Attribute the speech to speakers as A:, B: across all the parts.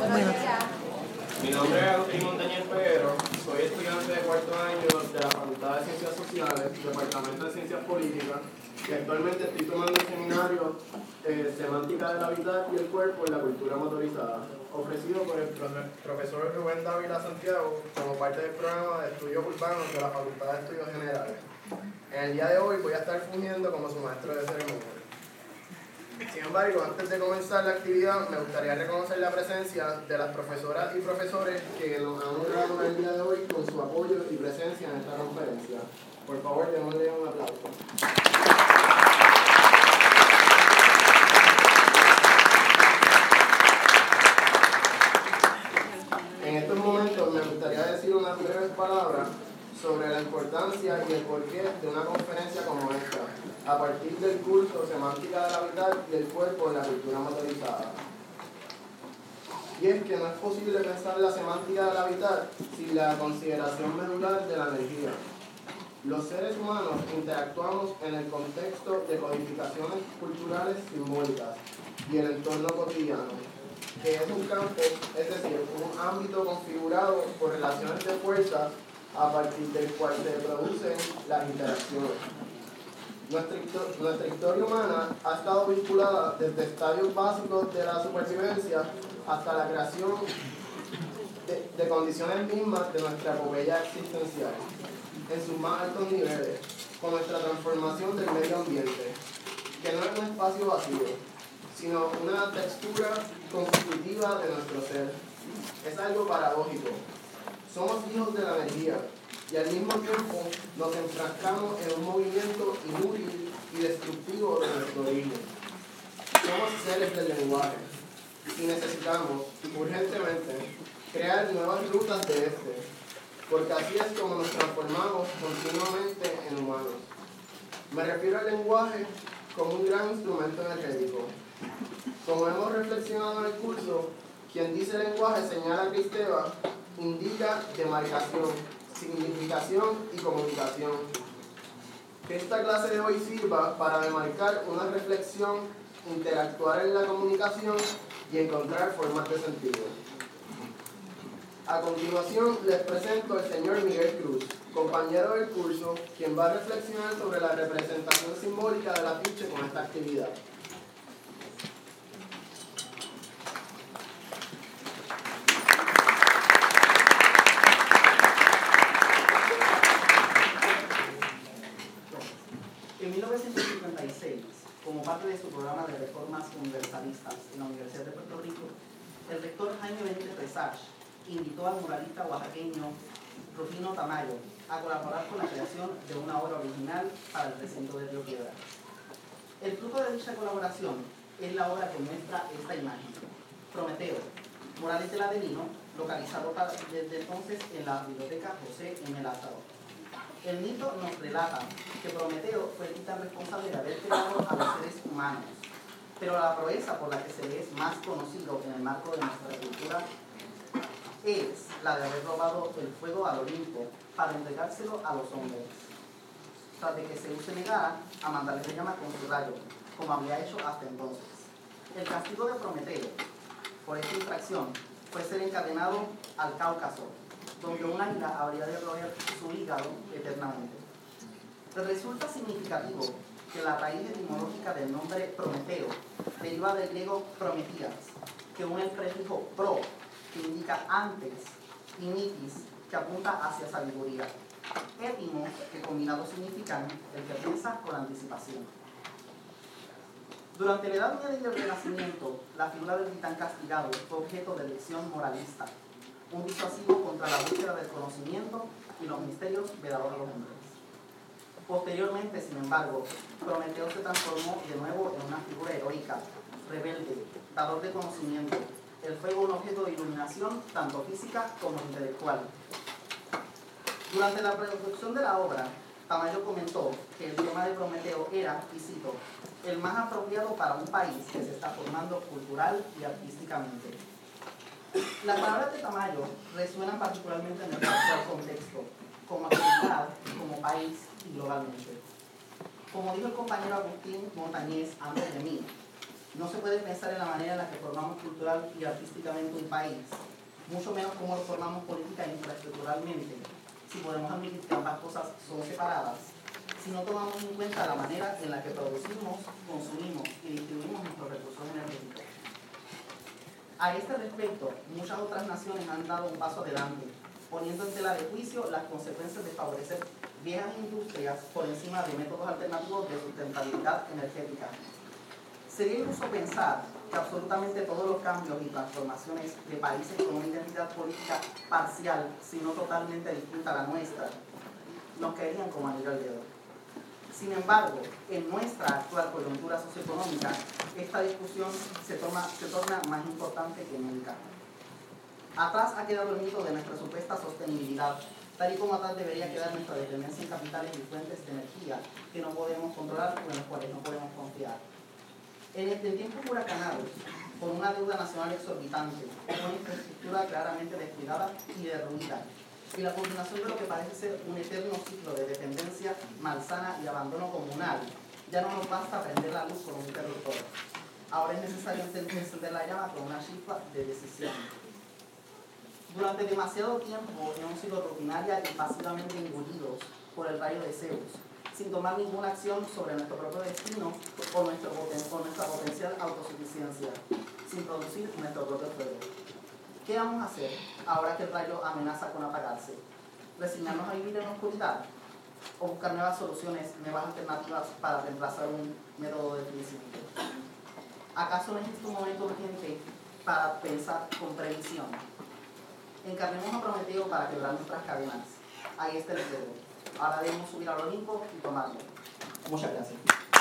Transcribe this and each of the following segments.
A: Bueno.
B: Mi nombre es Agustín Montañez Peguero, soy estudiante de cuarto año de la Facultad de Ciencias Sociales, Departamento de Ciencias Políticas, y actualmente estoy tomando el seminario Semántica del Hábitat y el Cuerpo en la Cultura Motorizada, ofrecido por el profesor Rubén Dávila Santiago como parte del programa de Estudios Urbanos de la Facultad de Estudios Generales. En el día de hoy voy a estar fungiendo como su maestro de ceremonia. Sin embargo, antes de comenzar la actividad, me gustaría reconocer la presencia de las profesoras y profesores que nos han honrado el día de hoy con su apoyo y presencia en esta conferencia. Por favor, démosle un aplauso. En estos momentos me gustaría decir unas breves palabras sobre la importancia y el porqué de una conferencia como esta, a partir del curso Semántica del Hábitat y el Cuerpo en la Cultura Motorizada. Y es que no es posible pensar la semántica del hábitat sin la consideración medular de la energía. Los seres humanos interactuamos en el contexto de codificaciones culturales simbólicas y el entorno cotidiano, que es un campo, es decir, un ámbito configurado por relaciones de fuerza a partir del cual se producen las interacciones. Nuestra historia humana ha estado vinculada desde estadios básicos de la supervivencia hasta la creación de condiciones mismas de nuestra epopeya existencial, en sus más altos niveles, con nuestra transformación del medio ambiente, que no es un espacio vacío, sino una textura constitutiva de nuestro ser. Es algo paradójico. Somos hijos de la energía, y al mismo tiempo nos enfrascamos en un movimiento inútil y destructivo de nuestro origen. Somos seres del lenguaje y necesitamos urgentemente crear nuevas rutas de este, porque así es como nos transformamos continuamente en humanos. Me refiero al lenguaje como un gran instrumento energético. Como hemos reflexionado en el curso, quien dice lenguaje señala que Esteban indica demarcación, significación y comunicación. Que esta clase de hoy sirva para demarcar una reflexión, interactuar en la comunicación y encontrar formas de sentido. A continuación les presento al señor Miguel Cruz, compañero del curso, quien va a reflexionar sobre la representación simbólica del afiche con esta actividad.
C: En 1956, como parte de su programa de reformas universalistas en la Universidad de Puerto Rico, el rector Jaime Benítez Presach invitó al muralista oaxaqueño Rufino Tamayo a colaborar con la creación de una obra original para el recinto de Río Piedra. El fruto de dicha colaboración es la obra que muestra esta imagen: Prometeo, murales del Adelino, localizado desde entonces en la biblioteca José M. Lázaro. El mito nos relata que Prometeo fue el titán responsable de haber creado a los seres humanos, pero la proeza por la que se le es más conocido en el marco de nuestra cultura es la de haber robado el fuego al Olimpo para entregárselo a los hombres, tras de que Zeus se negara a mandarle la llama con su rayo, como había hecho hasta entonces. El castigo de Prometeo por esta infracción fue ser encadenado al Cáucaso, donde un águila habría de roer su hígado eternamente. Resulta significativo que la raíz etimológica del nombre Prometeo deriva del griego prometías, que une el prefijo pro, que indica antes, y mitis, que apunta hacia sabiduría. Étimo, que combinados significan el que piensa con anticipación. Durante la Edad Media y el Renacimiento, la figura del titán castigado fue objeto de elección moralista, un disuasivo contra la búsqueda del conocimiento y los misterios vedados a los hombres. Posteriormente, sin embargo, Prometeo se transformó de nuevo en una figura heroica, rebelde, dador de conocimiento, el fuego un objeto de iluminación tanto física como intelectual. Durante la producción de la obra, Tamayo comentó que el tema de Prometeo era, y cito, el más apropiado para un país que se está formando cultural y artísticamente. Las palabras de Tamayo resuenan particularmente en el actual contexto, como actividad, como país y globalmente. Como dijo el compañero Agustín Montañez antes de mí, No se puede pensar en la manera en la que formamos cultural y artísticamente un país, mucho menos cómo lo formamos política e infraestructuralmente, si podemos admitir que ambas cosas son separadas, si no tomamos en cuenta la manera en la que producimos, consumimos y distribuimos nuestros recursos energéticos. A este respecto, muchas otras naciones han dado un paso adelante, poniendo en tela de juicio las consecuencias de favorecer viejas industrias por encima de métodos alternativos de sustentabilidad energética. Sería iluso pensar que absolutamente todos los cambios y transformaciones de países con una identidad política parcial, si no totalmente distinta a la nuestra, nos caerían como anillo al dedo. Sin embargo, en nuestra actual coyuntura socioeconómica, esta discusión se torna más importante que nunca. Atrás ha quedado el mito de nuestra supuesta sostenibilidad, tal y como atrás debería quedar nuestra dependencia en capitales y fuentes de energía que no podemos controlar o en los cuales no podemos confiar. En tiempos huracanados, con una deuda nacional exorbitante, una infraestructura claramente descuidada y derruida, y la continuación de lo que parece ser un eterno ciclo de dependencia malsana y abandono comunal, ya no nos basta prender la luz con un interruptor. Ahora es necesario encender la llama con una chispa de decisión. Durante demasiado tiempo hemos sido rutinaria y pasivamente engullidos por el rayo de Zeus, sin tomar ninguna acción sobre nuestro propio destino o nuestra potencial autosuficiencia, sin producir nuestro propio fuego. ¿Qué vamos a hacer ahora que el rayo amenaza con apagarse? ¿Resignarnos a vivir en la oscuridad? ¿O buscar nuevas soluciones, nuevas alternativas para reemplazar un método de crecimiento? ¿Acaso no es este un momento urgente para pensar con previsión? Encarnemos a Prometeo para quebrar nuestras cadenas. Ahí está el fuego. Ahora debemos subir al Olimpo y tomarlo. Muchas gracias.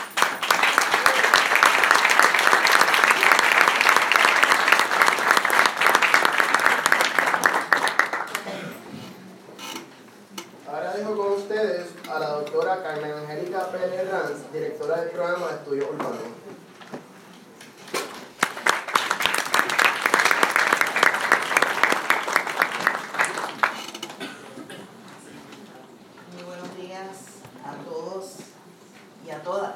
B: Ahora dejo con ustedes a la doctora Carmen Angélica Pérez Ranz, directora del programa de estudios urbanos.
A: Muy buenos días a todos y a todas.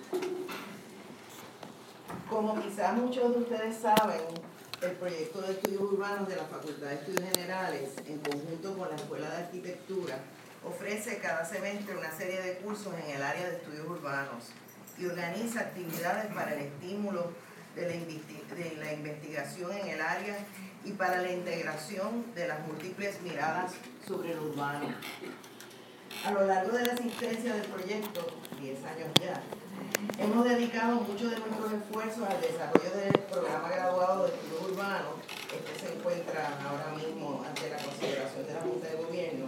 A: Como quizás muchos de ustedes saben, el proyecto de estudios urbanos de la Facultad de Estudios Generales, en conjunto con la Escuela de Arquitectura, ofrece cada semestre una serie de cursos en el área de estudios urbanos y organiza actividades para el estímulo de la investigación en el área y para la integración de las múltiples miradas sobre lo urbano. A lo largo de la existencia del proyecto, 10 años ya, hemos dedicado mucho de nuestros esfuerzos al desarrollo del programa graduado de estudios urbanos. Este se encuentra ahora mismo ante la consideración de la Junta de Gobierno.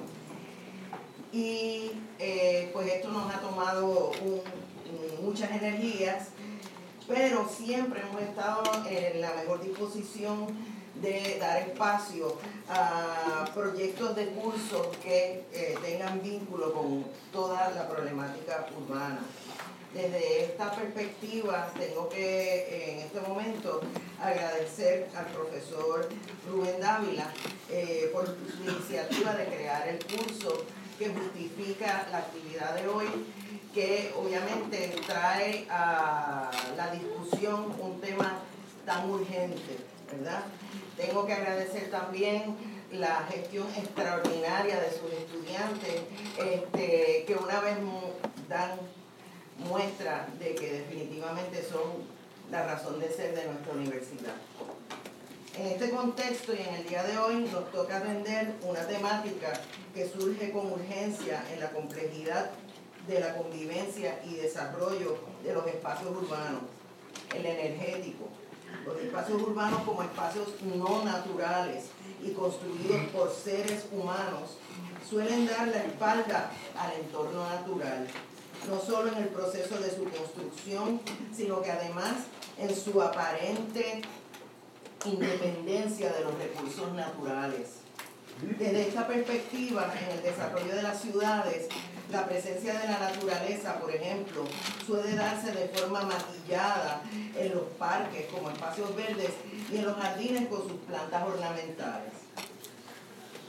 A: Y pues esto nos ha tomado muchas energías, pero siempre hemos estado en la mejor disposición de dar espacio a proyectos de cursos que tengan vínculo con toda la problemática urbana. Desde esta perspectiva tengo que en este momento agradecer al profesor Rubén Dávila por su iniciativa de crear el curso que justifica la actividad de hoy, que obviamente trae a la discusión un tema tan urgente, ¿verdad? Tengo que agradecer también la gestión extraordinaria de sus estudiantes, que una vez dan muestra de que definitivamente son la razón de ser de nuestra universidad. En este contexto y en el día de hoy nos toca atender una temática que surge con urgencia en la complejidad de la convivencia y desarrollo de los espacios urbanos, el energético. Los espacios urbanos como espacios no naturales y construidos por seres humanos suelen dar la espalda al entorno natural, no solo en el proceso de su construcción, sino que además en su aparente independencia de los recursos naturales. Desde esta perspectiva, en el desarrollo de las ciudades, la presencia de la naturaleza, por ejemplo, suele darse de forma maquillada en los parques como espacios verdes y en los jardines con sus plantas ornamentales.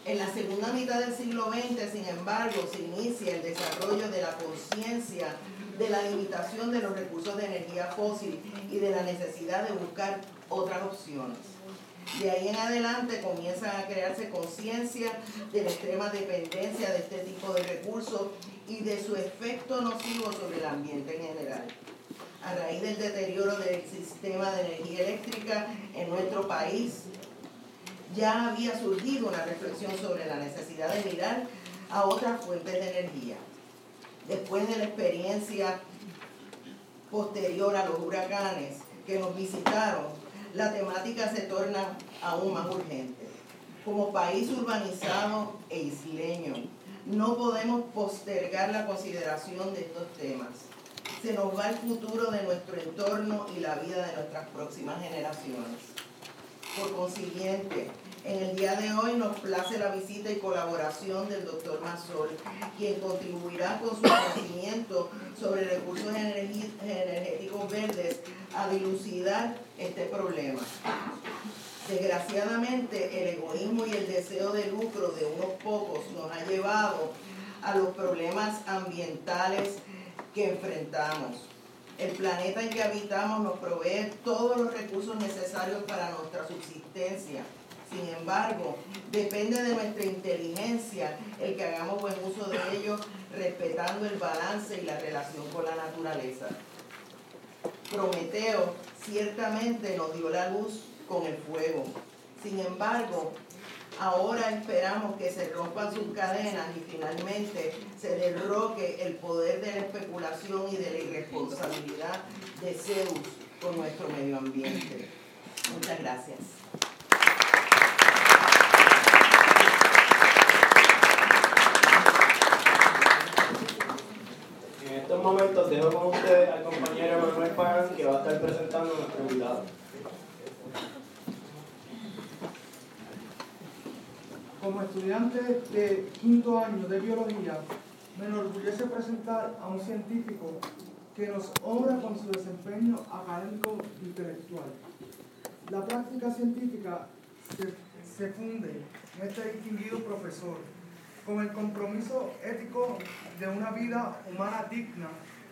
A: En la segunda mitad del siglo XX, sin embargo, se inicia el desarrollo de la conciencia de la limitación de los recursos de energía fósil y de la necesidad de buscar otras opciones. De ahí en adelante comienzan a crearse conciencia de la extrema dependencia de este tipo de recursos y de su efecto nocivo sobre el ambiente en general. A raíz del deterioro del sistema de energía eléctrica en nuestro país, ya había surgido una reflexión sobre la necesidad de mirar a otras fuentes de energía. Después de la experiencia posterior a los huracanes que nos visitaron, la temática se torna aún más urgente. Como país urbanizado e isleño, no podemos postergar la consideración de estos temas. Se nos va el futuro de nuestro entorno y la vida de nuestras próximas generaciones. Por consiguiente, en el día de hoy nos place la visita y colaboración del Dr. Massol, quien contribuirá con su conocimiento sobre recursos energéticos verdes a dilucidar este problema. Desgraciadamente, el egoísmo y el deseo de lucro de unos pocos nos ha llevado a los problemas ambientales que enfrentamos. El planeta en que habitamos nos provee todos los recursos necesarios para nuestra subsistencia. Sin embargo, depende de nuestra inteligencia el que hagamos buen uso de ellos, respetando el balance y la relación con la naturaleza. Prometeo ciertamente nos dio la luz con el fuego. Sin embargo, ahora esperamos que se rompan sus cadenas y finalmente se derroque el poder de la especulación y de la irresponsabilidad de Zeus con nuestro medio ambiente. Muchas gracias.
B: En estos momentos dejo con ustedes al compañero Manuel Pagán, que va a estar presentando a nuestro invitado.
D: Como estudiante de quinto año de biología, me enorgullece presentar a un científico que nos honra con su desempeño académico e intelectual. La práctica científica se funde en este distinguido profesor con el compromiso ético de una vida humana digna,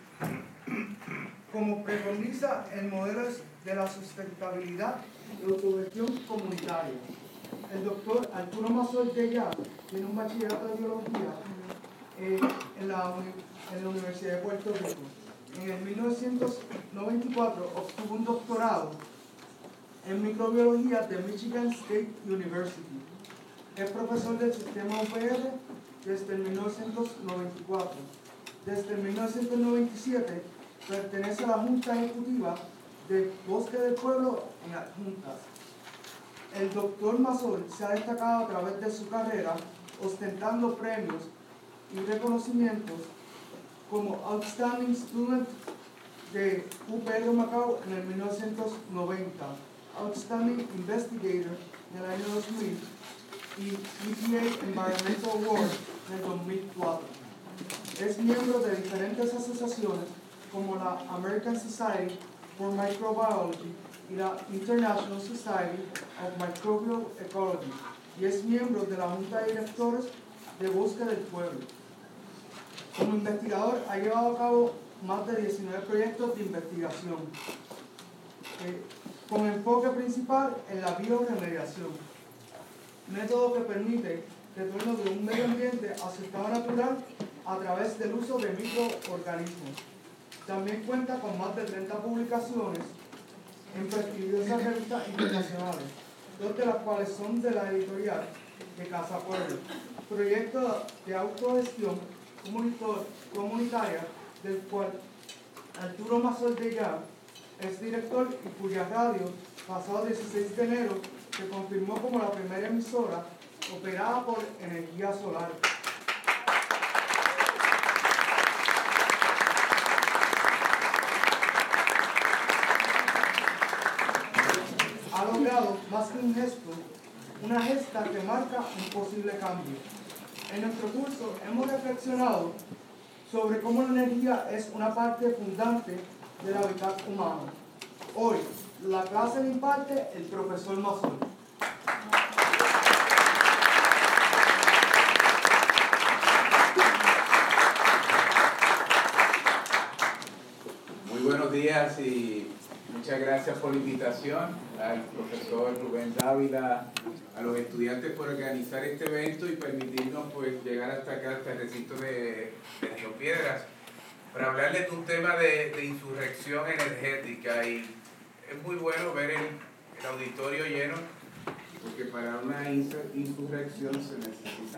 D: como preconiza el modelo de la sustentabilidad y autogestión comunitaria. El doctor Arturo Massol Deyá tiene un bachillerato de biología en la Universidad de Puerto Rico. En el 1994 obtuvo un doctorado en microbiología de Michigan State University. Es profesor del sistema UPR desde el 1994. Desde el 1997 pertenece a la Junta Ejecutiva de Bosque del Pueblo en Adjuntas. El doctor Massol se ha destacado a través de su carrera ostentando premios y reconocimientos como Outstanding Student de UPR Macao en el 1990, Outstanding Investigator en el año 2000 y EPA Environmental Award en el 2004. Es miembro de diferentes asociaciones como la American Society for Microbiology y la International Society of Microbial Ecology, y es miembro de la Junta de Directores de Bosque del Pueblo. Como investigador ha llevado a cabo más de 19 proyectos de investigación, con enfoque principal en la bioremediación, método que permite retorno de un medio ambiente a su estado natural a través del uso de microorganismos. También cuenta con más de 30 publicaciones en prestigiosas revistas internacionales, 2 de las cuales son de la editorial de Casa Pueblo, proyecto de autogestión comunitaria del cual Arturo Massol Deyá es director y cuya radio, pasado 16 de enero, se confirmó como la primera emisora operada por energía solar. Ha logrado, más que un gesto, una gesta que marca un posible cambio. En nuestro curso hemos reflexionado sobre cómo la energía es una parte fundante del hábitat humano. Hoy, la clase la imparte el profesor Massol.
E: días y muchas gracias por la invitación al profesor Rubén Dávila, a los estudiantes por organizar este evento y permitirnos pues llegar hasta acá, hasta el recinto de Río Piedras, para hablarles de un tema de insurrección energética. Y es muy bueno ver el auditorio lleno, porque para una insurrección se necesita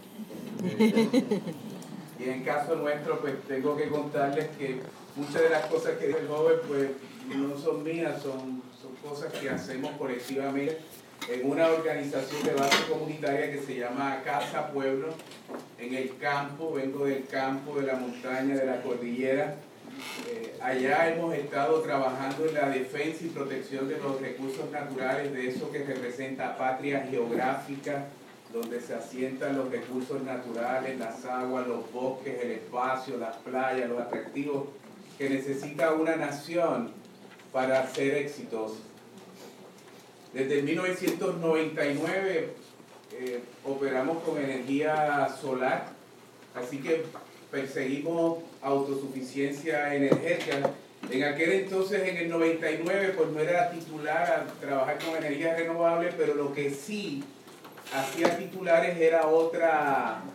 E: y en caso nuestro pues tengo que contarles que muchas de las cosas que dice el joven pues no son mías, son cosas que hacemos colectivamente en una organización de base comunitaria que se llama Casa Pueblo, en el campo. Vengo del campo, de la montaña, de la cordillera. Allá hemos estado trabajando en la defensa y protección de los recursos naturales, de eso que representa patria geográfica, donde se asientan los recursos naturales, las aguas, los bosques, el espacio, las playas, los atractivos que necesita una nación para ser exitosa. Desde 1999 operamos con energía solar, así que perseguimos autosuficiencia energética. En aquel entonces, en el 99, pues no era titular a trabajar con energías renovables, pero lo que sí hacía titulares era otra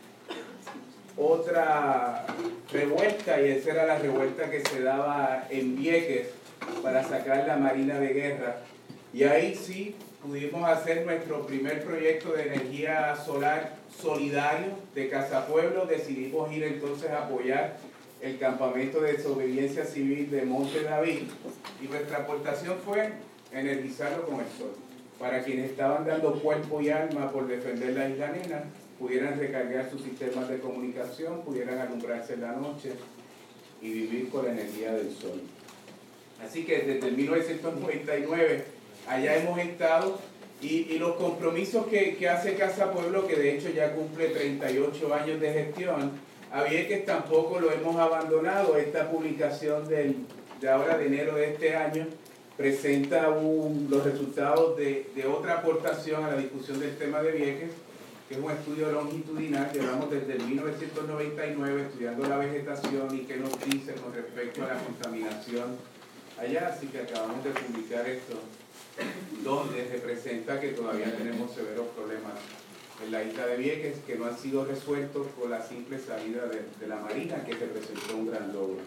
E: revuelta, y esa era la revuelta que se daba en Vieques para sacar la Marina de Guerra. Y ahí sí pudimos hacer nuestro primer proyecto de energía solar solidario de Casa Pueblo. Decidimos ir entonces a apoyar el campamento de desobediencia civil de Monte David, y nuestra aportación fue energizarlo con el sol, para quienes estaban dando cuerpo y alma por defender la isla Nena pudieran recargar sus sistemas de comunicación, pudieran alumbrarse en la noche y vivir con la energía del sol. Así que desde 1999 allá hemos estado, y los compromisos que hace Casa Pueblo, que de hecho ya cumple 38 años de gestión, a Vieques tampoco lo hemos abandonado. Esta publicación de ahora de enero de este año presenta los resultados de otra aportación a la discusión del tema de Vieques, que es un estudio longitudinal. Llevamos desde 1999 estudiando la vegetación y qué nos dice con respecto a la contaminación allá, así que acabamos de publicar esto, donde representa que todavía tenemos severos problemas en la isla de Vieques que no han sido resueltos por la simple salida de la Marina, que representó un gran logro.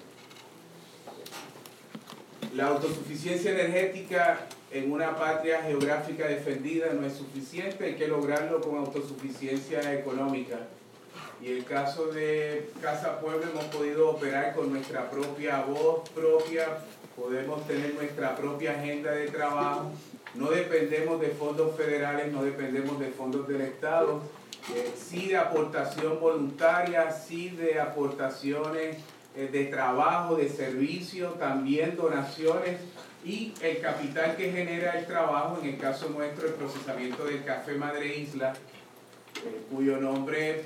E: La autosuficiencia energética en una patria geográfica defendida no es suficiente, hay que lograrlo con autosuficiencia económica. Y en el caso de Casa Pueblo hemos podido operar con nuestra propia voz propia, podemos tener nuestra propia agenda de trabajo, no dependemos de fondos federales, no dependemos de fondos del Estado, sí de aportación voluntaria, sí de aportaciones de trabajo, de servicio, también donaciones, y el capital que genera el trabajo, en el caso nuestro el procesamiento del café Madre Isla, cuyo nombre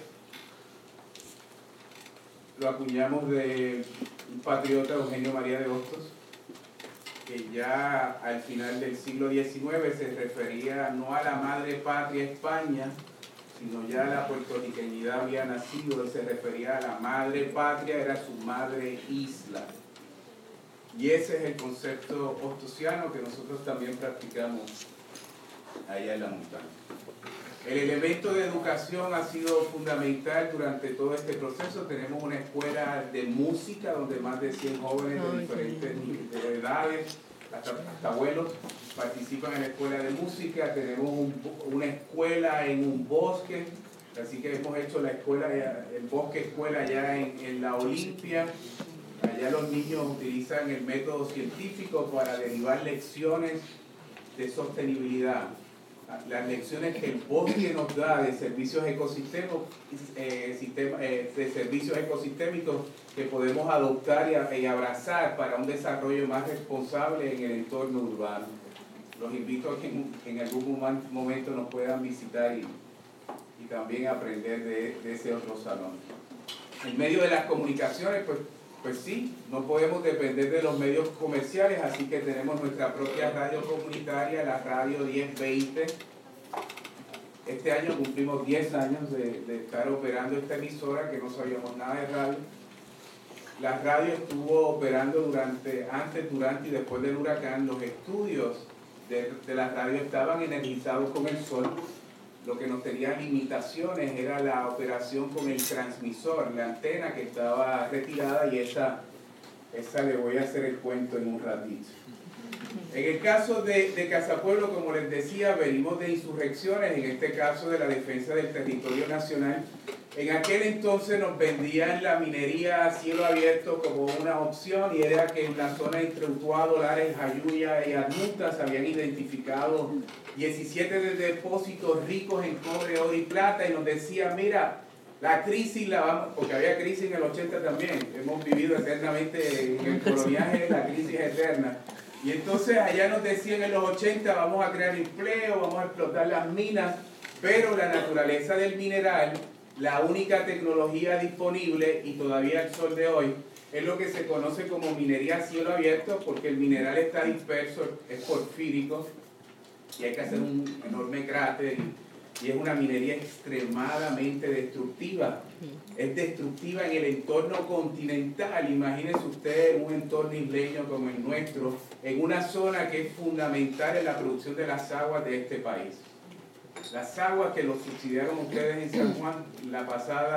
E: lo acuñamos de un patriota, Eugenio María de Hostos, que ya al final del siglo XIX se refería no a la madre patria España, sino ya la puertorriqueñidad había nacido, y se refería a la madre patria, era su madre isla. Y ese es el concepto hostosiano que nosotros también practicamos allá en la montaña. El elemento de educación ha sido fundamental durante todo este proceso. Tenemos una escuela de música donde más de 100 jóvenes de diferentes edades, hasta abuelos, participan en la escuela de música. Tenemos una escuela en un bosque, así que hemos hecho la escuela, el bosque escuela allá en la Olimpia. Allá los niños utilizan el método científico para derivar lecciones de sostenibilidad. Las lecciones que el bosque nos da de servicios ecosistémicos, que podemos adoptar y abrazar para un desarrollo más responsable en el entorno urbano. Los invito a que en algún momento nos puedan visitar y también aprender de ese otro salón. En medio de las comunicaciones, pues sí, no podemos depender de los medios comerciales, así que tenemos nuestra propia radio comunitaria, la Radio 1020. Este año cumplimos 10 años de estar operando esta emisora, que no sabíamos nada de radio. la radio estuvo operando antes, durante y después del huracán. Los estudios de la radio estaban energizados con el sol. Lo que nos tenía limitaciones era la operación con el transmisor, la antena que estaba retirada, y esa le voy a hacer el cuento en un ratito. En el caso de Casapueblo, como les decía, venimos de insurrecciones, en este caso de la defensa del territorio nacional. En aquel entonces nos vendían la minería a cielo abierto como una opción, y era que en la zona entre Utuado, Lares, Jayuya y Adjunta se habían identificado 17 depósitos ricos en cobre, oro y plata, y nos decían, mira, la crisis la vamos, porque había crisis en el 80 también, hemos vivido eternamente en el coloniaje, la crisis eterna. Y entonces allá nos decían en los 80, vamos a crear empleo, vamos a explotar las minas, pero la naturaleza del mineral, la única tecnología disponible y todavía al sol de hoy, es lo que se conoce como minería a cielo abierto, porque el mineral está disperso, es porfírico, y hay que hacer un enorme cráter, y es una minería extremadamente destructiva. Es destructiva en el entorno continental. Imagínese usted en un entorno isleño como el nuestro, en una zona que es fundamental en la producción de las aguas de este país. Las aguas que lo subsidiaron ustedes en San Juan en la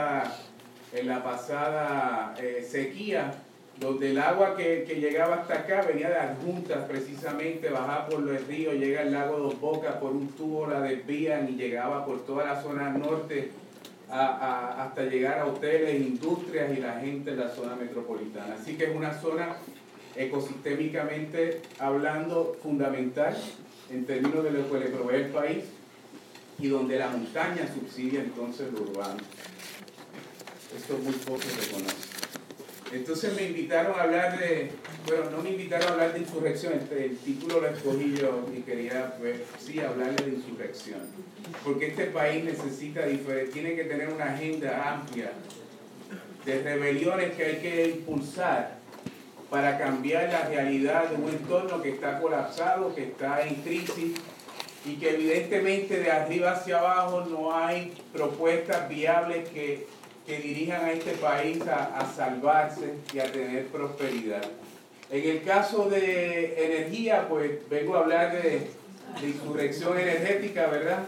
E: pasada sequía, donde el agua que llegaba hasta acá venía de Adjuntas precisamente, bajaba por el río, llega al lago Dos Bocas, por un tubo la desvían y llegaba por toda la zona norte hasta llegar a hoteles, industrias y la gente en la zona metropolitana. Así que es una zona ecosistémicamente hablando fundamental en términos de lo que le provee el país, y donde la montaña subsidia entonces lo urbano. Esto muy poco se conoce. Entonces me invitaron a hablar no me invitaron a hablar de insurrección, el título lo escogí yo y quería, pues, sí, hablarle de insurrección. Porque este país tiene que tener una agenda amplia de rebeliones que hay que impulsar para cambiar la realidad de un entorno que está colapsado, que está en crisis, y que evidentemente de arriba hacia abajo no hay propuestas viables que dirijan a este país a salvarse y a tener prosperidad. En el caso de energía, pues vengo a hablar de insurrección energética, ¿verdad?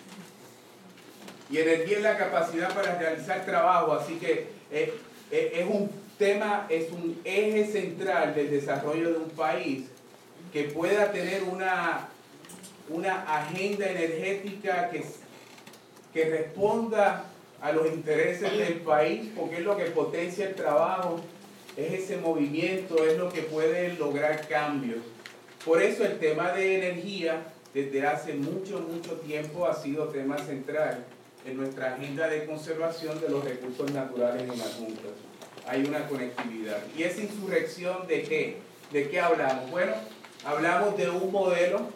E: Y energía es la capacidad para realizar trabajo, así que es un tema, es un eje central del desarrollo de un país que pueda tener una agenda energética que responda a los intereses del país, porque es lo que potencia el trabajo, es ese movimiento, es lo que puede lograr cambios. Por eso el tema de energía desde hace mucho tiempo ha sido tema central en nuestra agenda de conservación de los recursos naturales en Adjuntas. Hay una conectividad. ¿Y esa insurrección de qué? ¿De qué hablamos? Bueno, hablamos de un modelo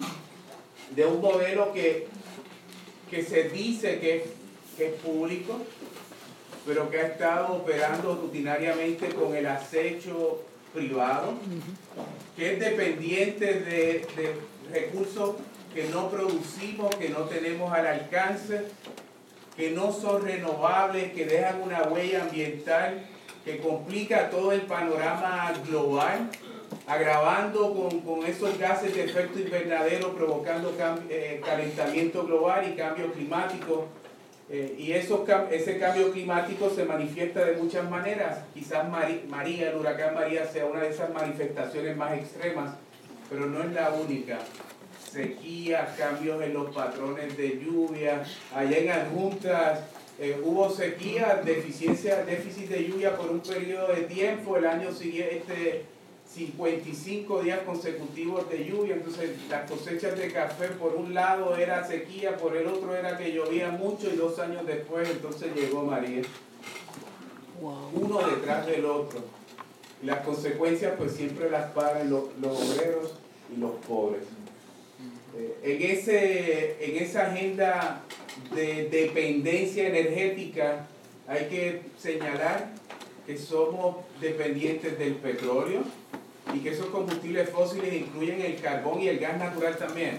E: que se dice que es público, pero que ha estado operando rutinariamente con el acecho privado, que es dependiente de recursos que no producimos, que no tenemos al alcance, que no son renovables, que dejan una huella ambiental, que complica todo el panorama global, agravando con esos gases de efecto invernadero, provocando calentamiento global y cambio climático. Y ese cambio climático se manifiesta de muchas maneras. Quizás el huracán María sea una de esas manifestaciones más extremas, pero no es la única. Sequías, cambios en los patrones de lluvia. Allá en Adjuntas hubo sequía, déficit de lluvia por un periodo de tiempo. El año siguiente 55 días consecutivos de lluvia. Entonces las cosechas de café por un lado era sequía, por el otro era que llovía mucho, y 2 años después entonces llegó María. Uno detrás del otro. Y las consecuencias pues siempre las pagan los obreros y los pobres. En esa agenda de dependencia energética hay que señalar que somos dependientes del petróleo y que esos combustibles fósiles incluyen el carbón y el gas natural también.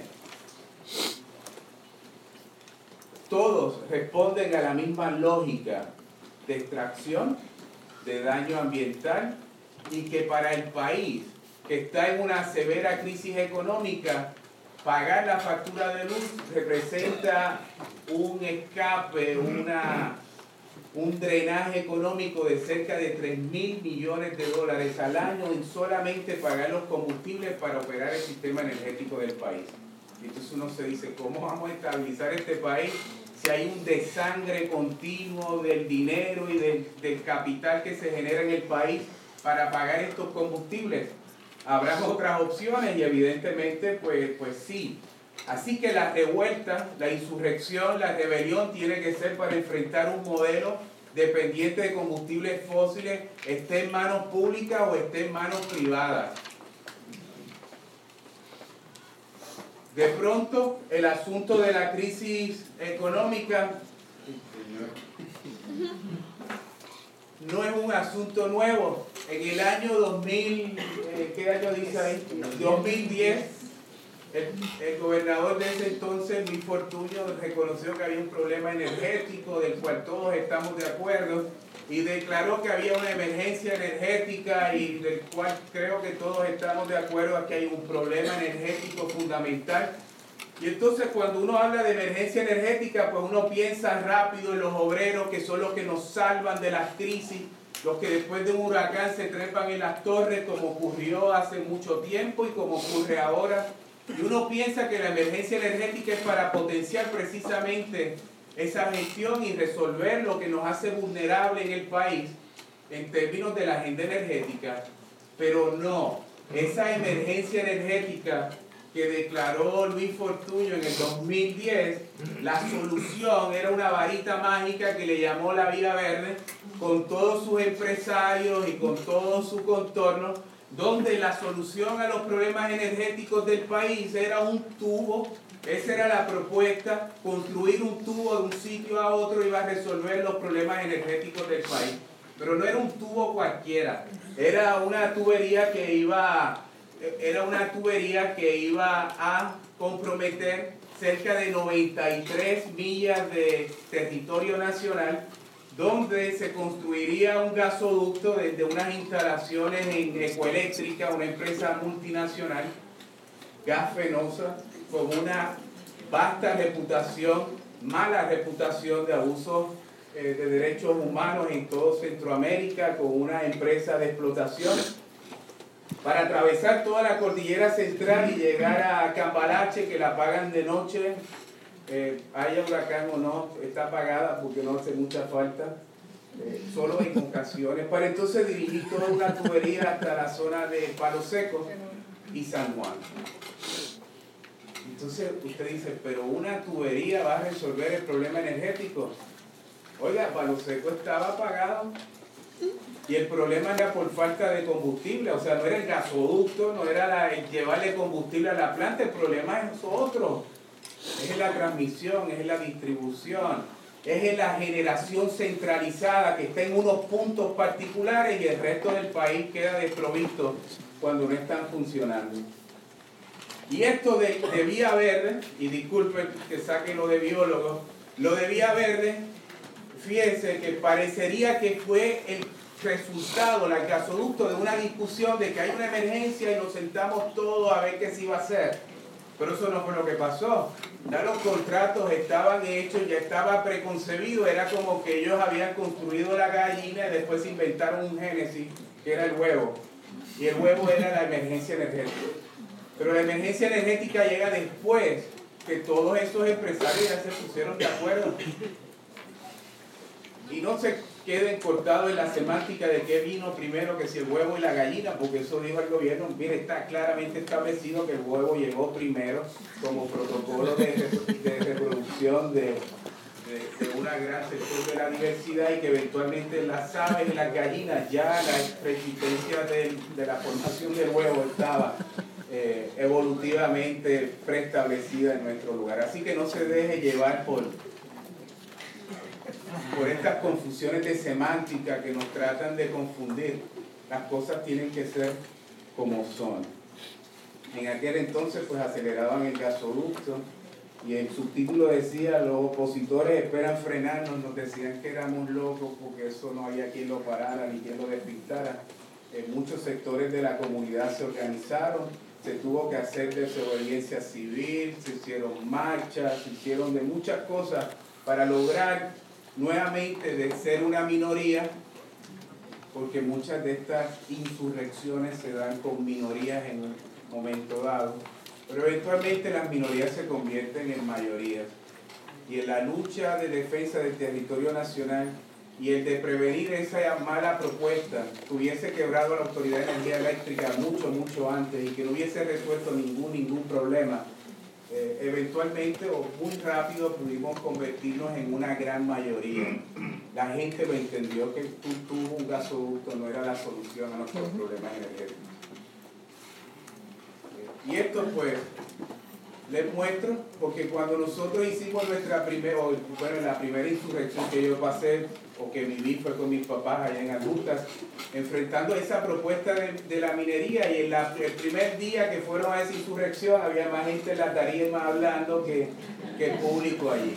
E: Todos responden a la misma lógica de extracción de daño ambiental y que para el país, que está en una severa crisis económica, pagar la factura de luz representa un escape, un drenaje económico de cerca de 3.000 millones de dólares al año en solamente pagar los combustibles para operar el sistema energético del país. Y entonces uno se dice, ¿cómo vamos a estabilizar este país si hay un desangre continuo del dinero y del capital que se genera en el país para pagar estos combustibles? Habrá otras opciones y evidentemente pues sí. Así que la revuelta, la insurrección, la rebelión tiene que ser para enfrentar un modelo dependiente de combustibles fósiles, esté en manos públicas o esté en manos privadas. De pronto, el asunto de la crisis económica no es un asunto nuevo. En el año 2000, ¿qué año dice ahí? 2010, el gobernador de ese entonces, Luis Fortuño, reconoció que había un problema energético del cual todos estamos de acuerdo y declaró que había una emergencia energética y del cual creo que todos estamos de acuerdo a que hay un problema energético fundamental. Y entonces cuando uno habla de emergencia energética, pues uno piensa rápido en los obreros que son los que nos salvan de las crisis, los que después de un huracán se trepan en las torres como ocurrió hace mucho tiempo y como ocurre ahora. Y uno piensa que la emergencia energética es para potenciar precisamente esa gestión y resolver lo que nos hace vulnerable en el país en términos de la agenda energética. Pero no, esa emergencia energética que declaró Luis Fortuño en el 2010, la solución era una varita mágica que le llamó la Vía Verde, con todos sus empresarios y con todo su contorno, donde la solución a los problemas energéticos del país era un tubo. Esa era la propuesta, construir un tubo de un sitio a otro iba a resolver los problemas energéticos del país. Pero no era un tubo cualquiera, era una tubería que iba a comprometer cerca de 93 millas de territorio nacional, donde se construiría un gasoducto desde unas instalaciones en Ecoeléctrica, una empresa multinacional, Gas Fenosa, con una vasta reputación, mala reputación de abusos de derechos humanos en todo Centroamérica, con una empresa de explotación, para atravesar toda la cordillera central y llegar a Cambalache, que la apagan de noche, haya huracán o no, está apagada porque no hace mucha falta, solo en ocasiones, para entonces dirigir toda una tubería hasta la zona de Palo Seco y San Juan. Entonces usted dice, pero una tubería va a resolver el problema energético. Oiga, Palo Seco estaba apagado y el problema era por falta de combustible, o sea, no era el gasoducto, no era el llevarle combustible a la planta, el problema es otro. Es en la transmisión, es en la distribución, es en la generación centralizada que está en unos puntos particulares y el resto del país queda desprovisto cuando no están funcionando. Y esto de Vía Verde, y disculpen que saque lo de biólogos, lo de Vía Verde, fíjense que parecería que fue el resultado, el gasoducto de una discusión de que hay una emergencia y nos sentamos todos a ver qué se iba a hacer. Pero eso no fue lo que pasó. Ya los contratos estaban hechos, ya estaba preconcebido, era como que ellos habían construido la gallina y después inventaron un génesis, que era el huevo. Y el huevo era la emergencia energética. Pero la emergencia energética llega después que todos esos empresarios ya se pusieron de acuerdo. Y no se queden cortados en la semántica de qué vino primero, que si el huevo y la gallina, porque eso dijo el gobierno. Mire, está claramente establecido que el huevo llegó primero como protocolo de reproducción de una gran sector de la diversidad y que eventualmente las aves y las gallinas, ya la resistencia de la formación del huevo estaba evolutivamente preestablecida en nuestro lugar. Así que no se deje llevar por estas confusiones de semántica que nos tratan de confundir. Las cosas tienen que ser como son. En aquel entonces pues aceleraban el gasoducto, y el subtítulo decía: los opositores esperan frenarnos. Nos decían que éramos locos porque eso no había quien lo parara ni quien lo despistara. Muchos sectores de la comunidad se organizaron, se tuvo que hacer desobediencia civil, se hicieron marchas, se hicieron de muchas cosas para lograr nuevamente de ser una minoría, porque muchas de estas insurrecciones se dan con minorías en un momento dado, pero eventualmente las minorías se convierten en mayorías. Y en la lucha de defensa del territorio nacional y el de prevenir esa mala propuesta que hubiese quebrado a la Autoridad de Energía Eléctrica mucho antes y que no hubiese resuelto ningún problema, eventualmente o muy rápido pudimos convertirnos en una gran mayoría. La gente lo entendió, que el tubo, un gasoducto no era la solución a nuestros problemas energéticos. Y esto pues les muestro, porque cuando nosotros hicimos la primera insurrección que yo pasé o que viví fue con mis papás allá en Adjuntas, enfrentando esa propuesta de la minería, y el primer día que fueron a esa insurrección había más gente en la tarima hablando que el público allí.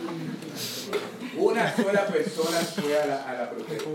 E: Una sola persona fue a la protesta.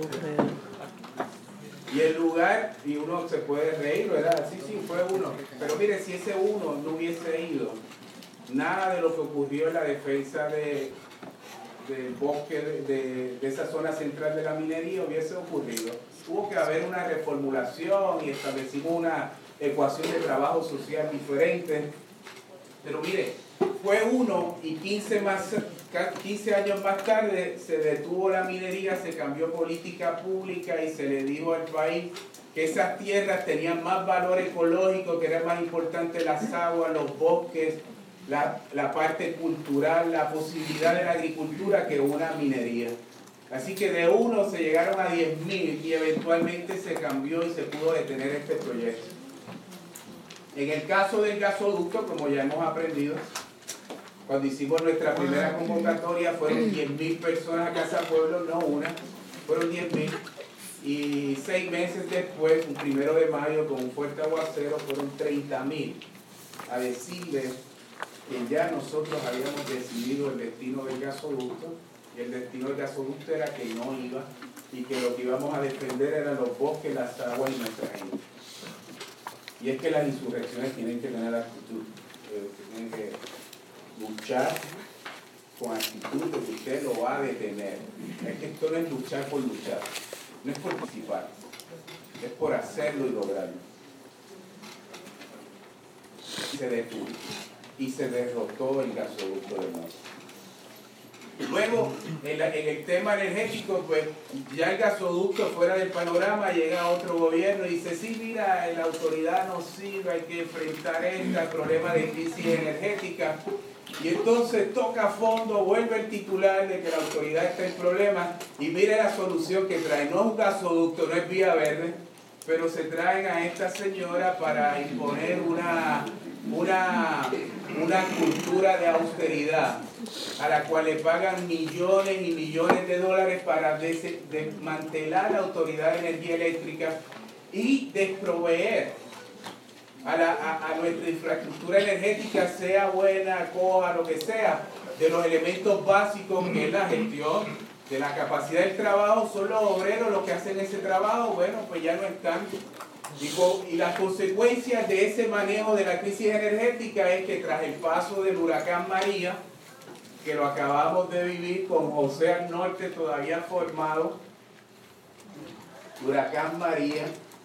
E: Y el lugar, y uno se puede reír, ¿verdad? Sí, fue uno. Pero mire, si ese uno no hubiese ido, nada de lo que ocurrió en la defensa del bosque de esa zona central de la minería hubiese ocurrido. Tuvo que haber una reformulación y establecimos una ecuación de trabajo social diferente. Pero mire, fue uno y 15 años más tarde se detuvo la minería, se cambió política pública y se le dijo al país que esas tierras tenían más valor ecológico, que era más importante las aguas, los bosques, la parte cultural, la posibilidad de la agricultura que una minería. Así que de uno se llegaron a 10.000 y eventualmente se cambió y se pudo detener este proyecto. En el caso del gasoducto, como ya hemos aprendido, cuando hicimos nuestra primera convocatoria fueron 10.000 personas a Casa Pueblo, no una, fueron 10.000. Y 6 meses después, un 1 de mayo, con un fuerte aguacero, fueron 30.000 a decirle que ya nosotros habíamos decidido el destino del gasoducto, y el destino del gasoducto era que no iba, y que lo que íbamos a defender eran los bosques, las aguas y nuestra gente. Y es que las insurrecciones tienen que tener actitud, tienen que luchar con actitud de que usted lo va a detener. Es que esto no es luchar por luchar, no es por participar, es por hacerlo y lograrlo. Se detuvo y se derrotó el gasoducto de Mosa. Luego, en el tema energético, pues ya el gasoducto fuera del panorama, llega otro gobierno y dice: sí, mira, la autoridad no sirve, hay que enfrentar el problema de crisis energética. Y entonces toca a fondo, vuelve el titular de que la autoridad está en problemas, y mire la solución que trae. No es un gasoducto, no es vía verde, pero se traen a esta señora para imponer una cultura de austeridad a la cual le pagan millones y millones de dólares para desmantelar la Autoridad de Energía Eléctrica y desproveer a nuestra infraestructura energética, sea buena, coja, lo que sea, de los elementos básicos que es la gestión de la capacidad del trabajo. Son los obreros los que hacen ese trabajo. Bueno, pues ya no están. Y las consecuencias de ese manejo de la crisis energética es que tras el paso del huracán María, que lo acabamos de vivir con José al norte todavía formado, huracán María,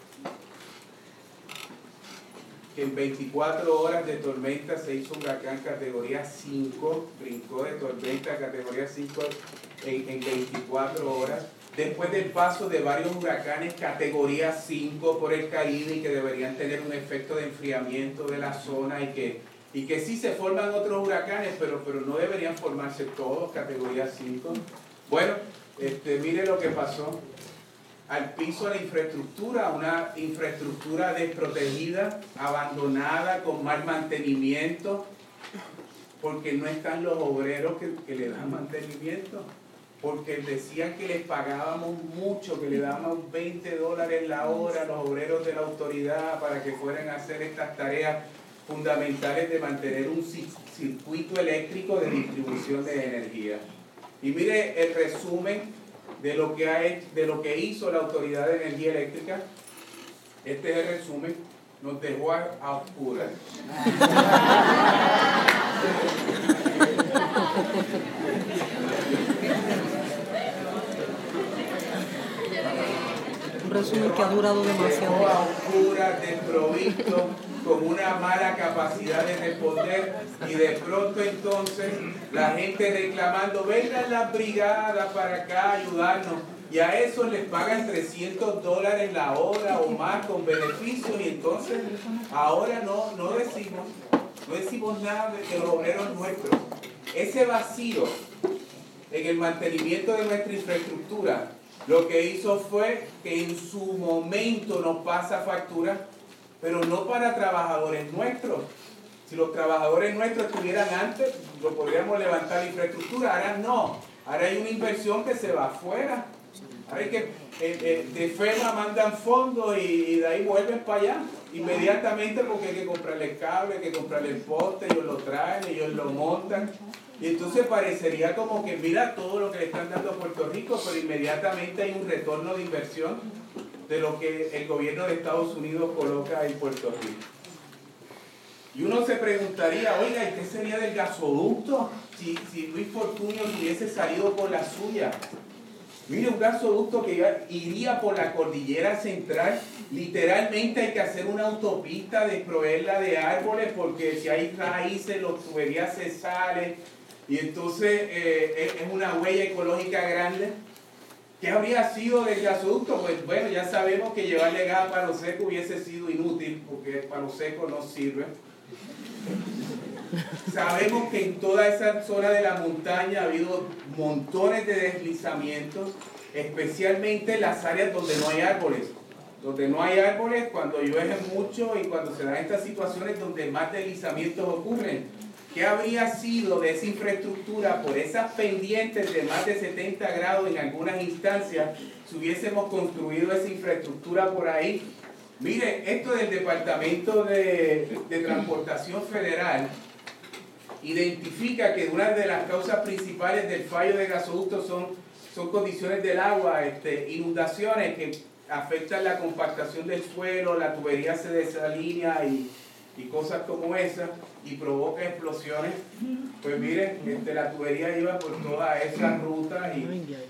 E: que en 24 horas de tormenta se hizo huracán categoría 5, brincó de tormenta a categoría 5 en 24 horas, después del paso de varios huracanes categoría 5 por el Caribe, y que deberían tener un efecto de enfriamiento de la zona, y que sí se forman otros huracanes, pero no deberían formarse todos categoría 5. Bueno, mire lo que pasó. Al piso de la infraestructura, una infraestructura desprotegida, abandonada, con mal mantenimiento, porque no están los obreros que le dan mantenimiento, porque decían que les pagábamos mucho, que le dábamos $20 la hora a los obreros de la autoridad para que fueran a hacer estas tareas, fundamentales de mantener un circuito eléctrico de distribución de energía. Y mire el resumen de lo que hizo la Autoridad de Energía Eléctrica. Este es el resumen. Nos dejó a oscuras.
F: Un resumen que ha durado demasiado.
E: Dejó a oscuras, desprovisto, con una mala capacidad de responder, y de pronto entonces la gente reclamando, vengan las brigadas para acá a ayudarnos, y a eso les pagan $300 la hora o más con beneficios, y entonces ahora no decimos nada de los obreros nuestros. Ese vacío en el mantenimiento de nuestra infraestructura lo que hizo fue que en su momento nos pasa factura, pero no para trabajadores nuestros. Si los trabajadores nuestros estuvieran antes, lo podríamos levantar la infraestructura. Ahora no. Ahora hay una inversión que se va afuera. Ahora hay que, de FEMA mandan fondos y de ahí vuelven para allá inmediatamente, porque hay que comprarle el cable, hay que comprarle el poste, ellos lo traen, ellos lo montan. Y entonces parecería como que mira todo lo que le están dando a Puerto Rico, pero inmediatamente hay un retorno de inversión de lo que el gobierno de Estados Unidos coloca en Puerto Rico. Y uno se preguntaría, oiga, ¿y qué sería del gasoducto si Luis Fortuño hubiese salido por la suya? Mire, un gasoducto que iría por la cordillera central, literalmente hay que hacer una autopista, desproveerla de árboles, porque si hay raíces, las tuberías se salen, y entonces es una huella ecológica grande. ¿Qué habría sido del gasoducto? Pues bueno, ya sabemos que llevarle gas a Palo Seco hubiese sido inútil, porque Palo Seco no sirve. Sabemos que en toda esa zona de la montaña ha habido montones de deslizamientos, especialmente en las áreas donde no hay árboles. Donde no hay árboles, cuando llueve mucho y cuando se dan estas situaciones donde más deslizamientos ocurren. ¿Qué habría sido de esa infraestructura por esas pendientes de más de 70 grados en algunas instancias si hubiésemos construido esa infraestructura por ahí? Mire, esto del Departamento de Transportación Federal identifica que una de las causas principales del fallo de gasoductos son condiciones del agua, inundaciones que afectan la compactación del suelo, la tubería se desalinea y cosas como esas, y provoca explosiones. Pues miren, la tubería iba por toda esa ruta y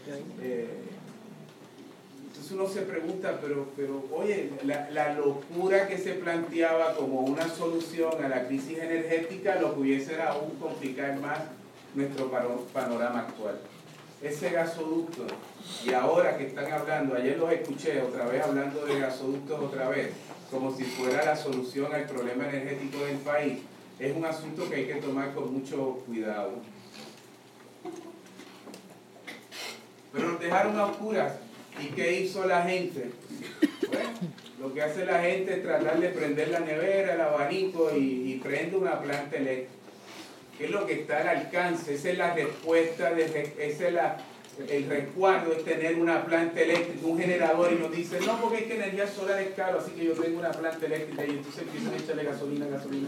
E: entonces uno se pregunta, pero oye, la locura que se planteaba como una solución a la crisis energética lo que hubiese era aún complicar más nuestro panorama actual. Ese gasoducto, y ahora que están hablando, ayer los escuché otra vez hablando de gasoductos otra vez, como si fuera la solución al problema energético del país, es un asunto que hay que tomar con mucho cuidado. Pero nos dejaron a oscuras. ¿Y qué hizo la gente? Bueno, lo que hace la gente es tratar de prender la nevera, el abanico y prende una planta eléctrica. ¿Qué es lo que está al alcance? Esa es la respuesta, el resguardo es tener una planta eléctrica, un generador, y nos dicen, no, porque es que energía solar es caro, así que yo tengo una planta eléctrica, y entonces empiezan a echarle gasolina,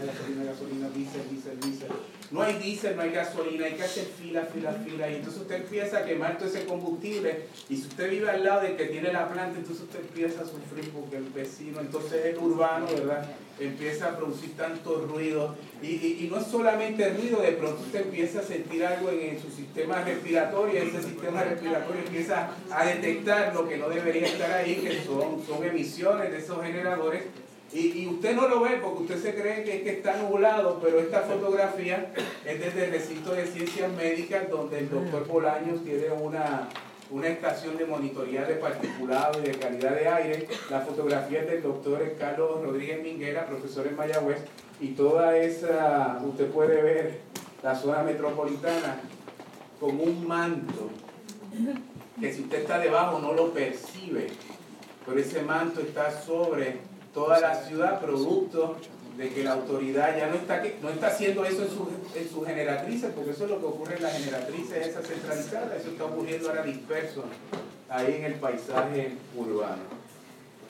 E: diésel. No hay diésel, no hay gasolina, hay que hacer fila, y entonces usted empieza a quemar todo ese combustible, y si usted vive al lado del que tiene la planta, entonces usted empieza a sufrir porque el vecino, entonces el urbano, ¿verdad?, empieza a producir tanto ruido, y no es solamente ruido, de pronto usted empieza a sentir algo en su sistema respiratorio, y ese sistema respiratorio empieza a detectar lo que no debería estar ahí, que son emisiones de esos generadores, y usted no lo ve porque usted se cree que está nublado, pero esta fotografía es desde el recinto de ciencias médicas, donde el doctor Bolaños tiene una estación de monitoreo de particulado y de calidad de aire. La fotografía es del doctor Carlos Rodríguez Minguera, profesor en Mayagüez, y toda esa, usted puede ver la zona metropolitana con un manto, que si usted está debajo no lo percibe, pero ese manto está sobre toda la ciudad, producto de que la autoridad ya no está haciendo eso en sus generatrices, porque eso es lo que ocurre en las generatrices, esas centralizadas, eso está ocurriendo ahora disperso ahí en el paisaje urbano.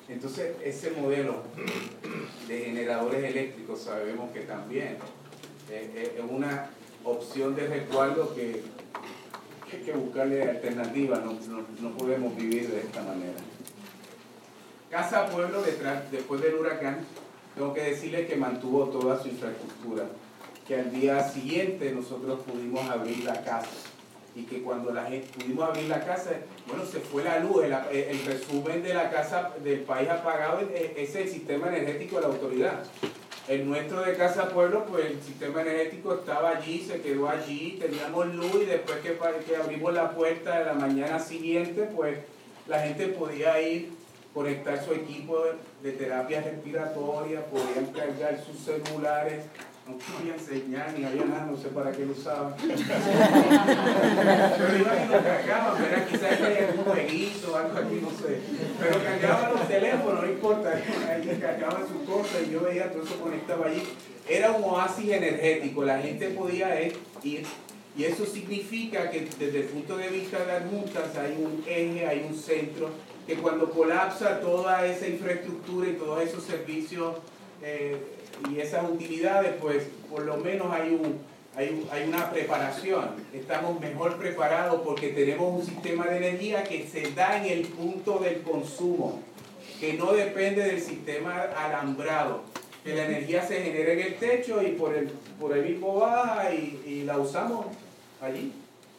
E: Entonces, ese modelo de generadores eléctricos sabemos que también es una opción de resguardo que hay que buscarle alternativas, no podemos vivir de esta manera. Casa Pueblo, después del huracán, tengo que decirles que mantuvo toda su infraestructura, que al día siguiente nosotros pudimos abrir la casa, y que cuando la gente pudimos abrir la casa, bueno, se fue la luz, el resumen de la casa del país apagado es el sistema energético de la autoridad. El nuestro de Casa Pueblo, pues el sistema energético estaba allí, se quedó allí, teníamos luz, y después que abrimos la puerta de la mañana siguiente, pues la gente podía ir, conectar su equipo de terapia respiratoria, podían cargar sus celulares, no podían enseñar ni había nada, no sé para qué lo usaban. Pero iban y lo cargaban, ¿verdad? Quizás había algún jueguito o algo aquí, no sé. Pero cargaban los teléfonos, no importa, ahí cargaban sus cosas y yo veía todo eso conectado allí. Era un oasis energético, la gente podía ir, y eso significa que desde el punto de vista de adjuntas hay un eje, hay un centro, que cuando colapsa toda esa infraestructura y todos esos servicios y esas utilidades, pues por lo menos hay una preparación. Estamos mejor preparados porque tenemos un sistema de energía que se da en el punto del consumo, que no depende del sistema alambrado, que la energía se genera en el techo y por el mismo baja y la usamos allí.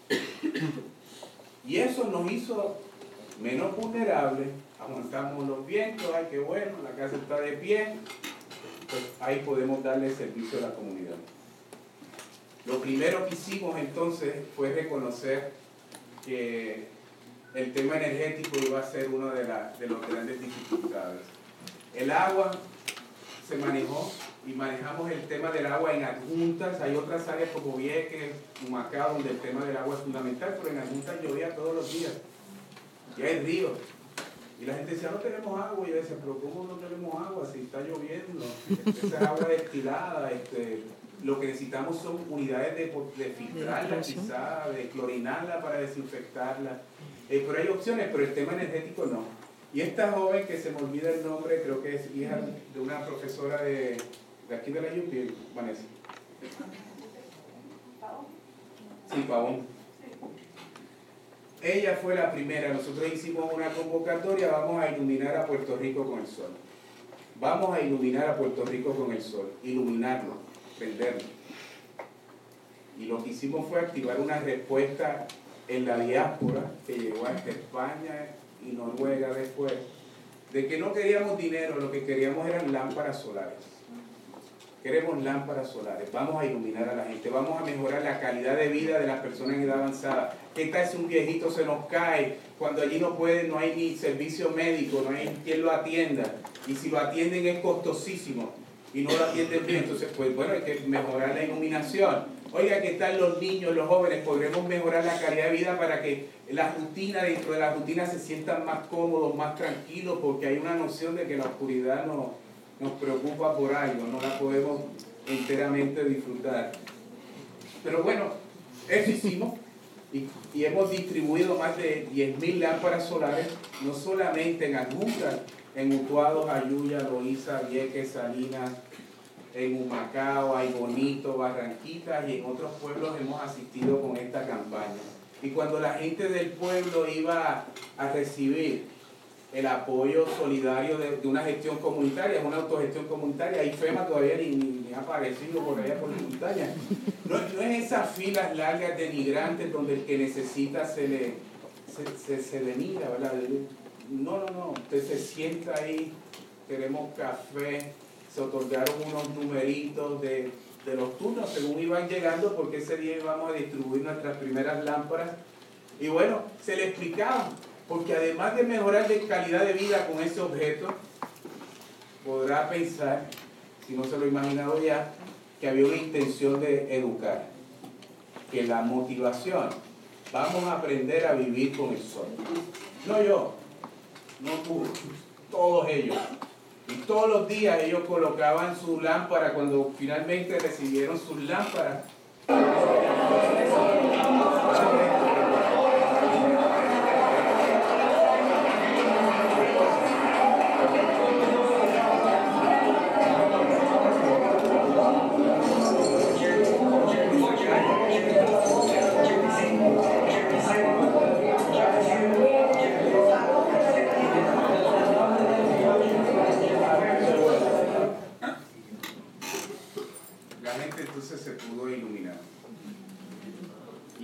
E: Y eso nos hizo menos vulnerables, aguantamos los vientos, ay qué bueno, la casa está de pie, pues ahí podemos darle servicio a la comunidad. Lo primero que hicimos entonces fue reconocer que el tema energético iba a ser una de las grandes dificultades. El agua se manejó y manejamos el tema del agua en adjuntas. Hay otras áreas como Vieques, Humacao, donde el tema del agua es fundamental, pero en adjuntas llovía todos los días. Y hay ríos. Y la gente decía, no tenemos agua. Y yo decía, pero ¿cómo no tenemos agua si está lloviendo? Esa es agua destilada. Lo que necesitamos son unidades de filtrarla, quizá, de clorinarla para desinfectarla. Pero hay opciones, pero el tema energético no. Y esta joven, que se me olvida el nombre, creo que es hija de una profesora de aquí de la UPI, Vanessa. Sí, Pavón. Ella fue la primera. Nosotros hicimos una convocatoria, vamos a iluminar a Puerto Rico con el sol. Vamos a iluminar a Puerto Rico con el sol, iluminarlo, prenderlo. Y lo que hicimos fue activar una respuesta en la diáspora que llegó hasta España y Noruega después, de que no queríamos dinero, lo que queríamos eran lámparas solares. Queremos lámparas solares, vamos a iluminar a la gente, vamos a mejorar la calidad de vida de las personas en edad avanzada. ¿Qué tal si un viejito se nos cae? Cuando allí no hay ni servicio médico, no hay quien lo atienda, y si lo atienden es costosísimo y no lo atienden bien, entonces pues bueno, hay que mejorar la iluminación. Oiga, ¿qué tal los niños, los jóvenes? Podremos mejorar la calidad de vida para que la rutina, dentro de la rutina, se sientan más cómodos, más tranquilos, porque hay una noción de que la oscuridad nos preocupa por algo, no la podemos enteramente disfrutar. Pero bueno, eso hicimos y hemos distribuido más de 10.000 lámparas solares, no solamente en adjuntas, en Utuado, Jayuya, Loíza, Vieques, Salinas, en Humacao, Ay Bonito, Barranquitas y en otros pueblos hemos asistido con esta campaña. Y cuando la gente del pueblo iba a recibir el apoyo solidario de una gestión comunitaria, una autogestión comunitaria, y FEMA todavía ni ha aparecido por allá por la montaña. No es esas filas largas de migrantes donde el que necesita se denigra, ¿verdad? No, usted se sienta ahí, queremos café, se otorgaron unos numeritos de los turnos según iban llegando, porque ese día íbamos a distribuir nuestras primeras lámparas. Y bueno, se le explicaba, porque además de mejorar de calidad de vida con ese objeto, podrá pensar, si no se lo ha imaginado ya, que había una intención de educar, que la motivación, vamos a aprender a vivir con el sol. No yo, no tú, todos ellos. Y todos los días ellos colocaban su lámpara cuando finalmente recibieron sus lámparas.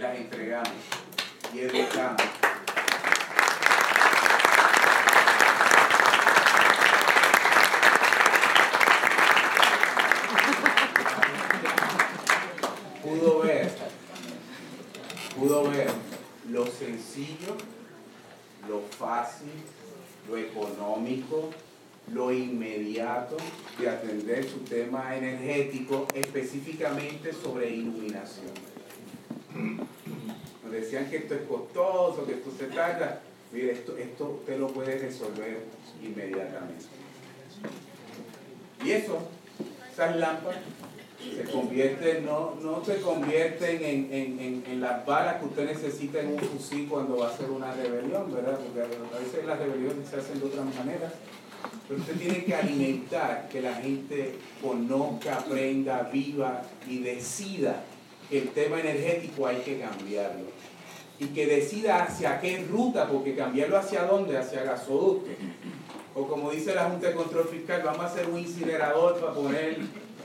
E: las entregamos y educamos. Pudo ver lo sencillo, lo fácil, lo económico, lo inmediato de atender su tema energético, específicamente sobre iluminación. Nos decían que esto es costoso, que esto se tarda. Mire, esto usted lo puede resolver inmediatamente. Y esas lámparas se convierten, no se convierten en las balas que usted necesita en un fusil cuando va a hacer una rebelión, ¿verdad? Porque a veces las rebeliones se hacen de otras maneras. Pero usted tiene que alimentar que la gente conozca, aprenda, viva y decida que el tema energético hay que cambiarlo. Y que decida hacia qué ruta, porque cambiarlo hacia dónde, hacia gasoductos. O como dice la Junta de Control Fiscal, vamos a hacer un incinerador para poner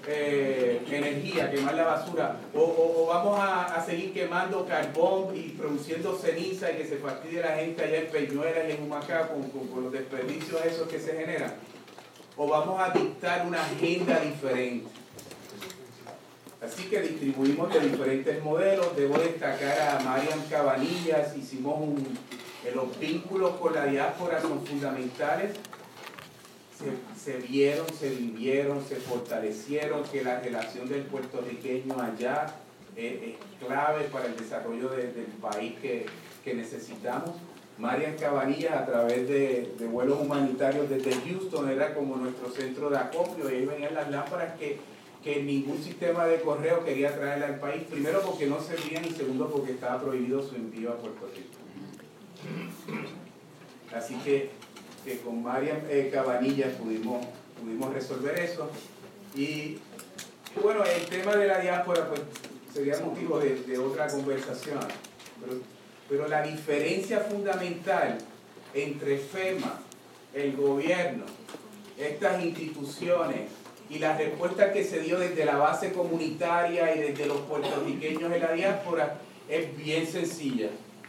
E: energía, quemar la basura, o vamos a seguir quemando carbón y produciendo ceniza y que se fastidie la gente allá en Peñuelas y en Humacao con los desperdicios esos que se generan, o vamos a dictar una agenda diferente. Así que distribuimos de diferentes modelos. Debo destacar a Marian Cabanillas. Hicimos los vínculos con la diáspora son fundamentales. Se vieron, se vivieron, se fortalecieron, que la relación del puertorriqueño allá es clave para el desarrollo del país que necesitamos. Marian Cabanillas, a través de vuelos humanitarios desde Houston, era como nuestro centro de acopio, y ahí venían las lámparas que ningún sistema de correo quería traerla al país, primero porque no servían y segundo porque estaba prohibido su envío a Puerto Rico. Así que con Marian Cabanillas pudimos resolver eso. Y bueno, el tema de la diáspora pues sería motivo de otra conversación, pero la diferencia fundamental entre FEMA, el gobierno, estas instituciones y la respuesta que se dio desde la base comunitaria y desde los puertorriqueños en la diáspora es bien sencilla.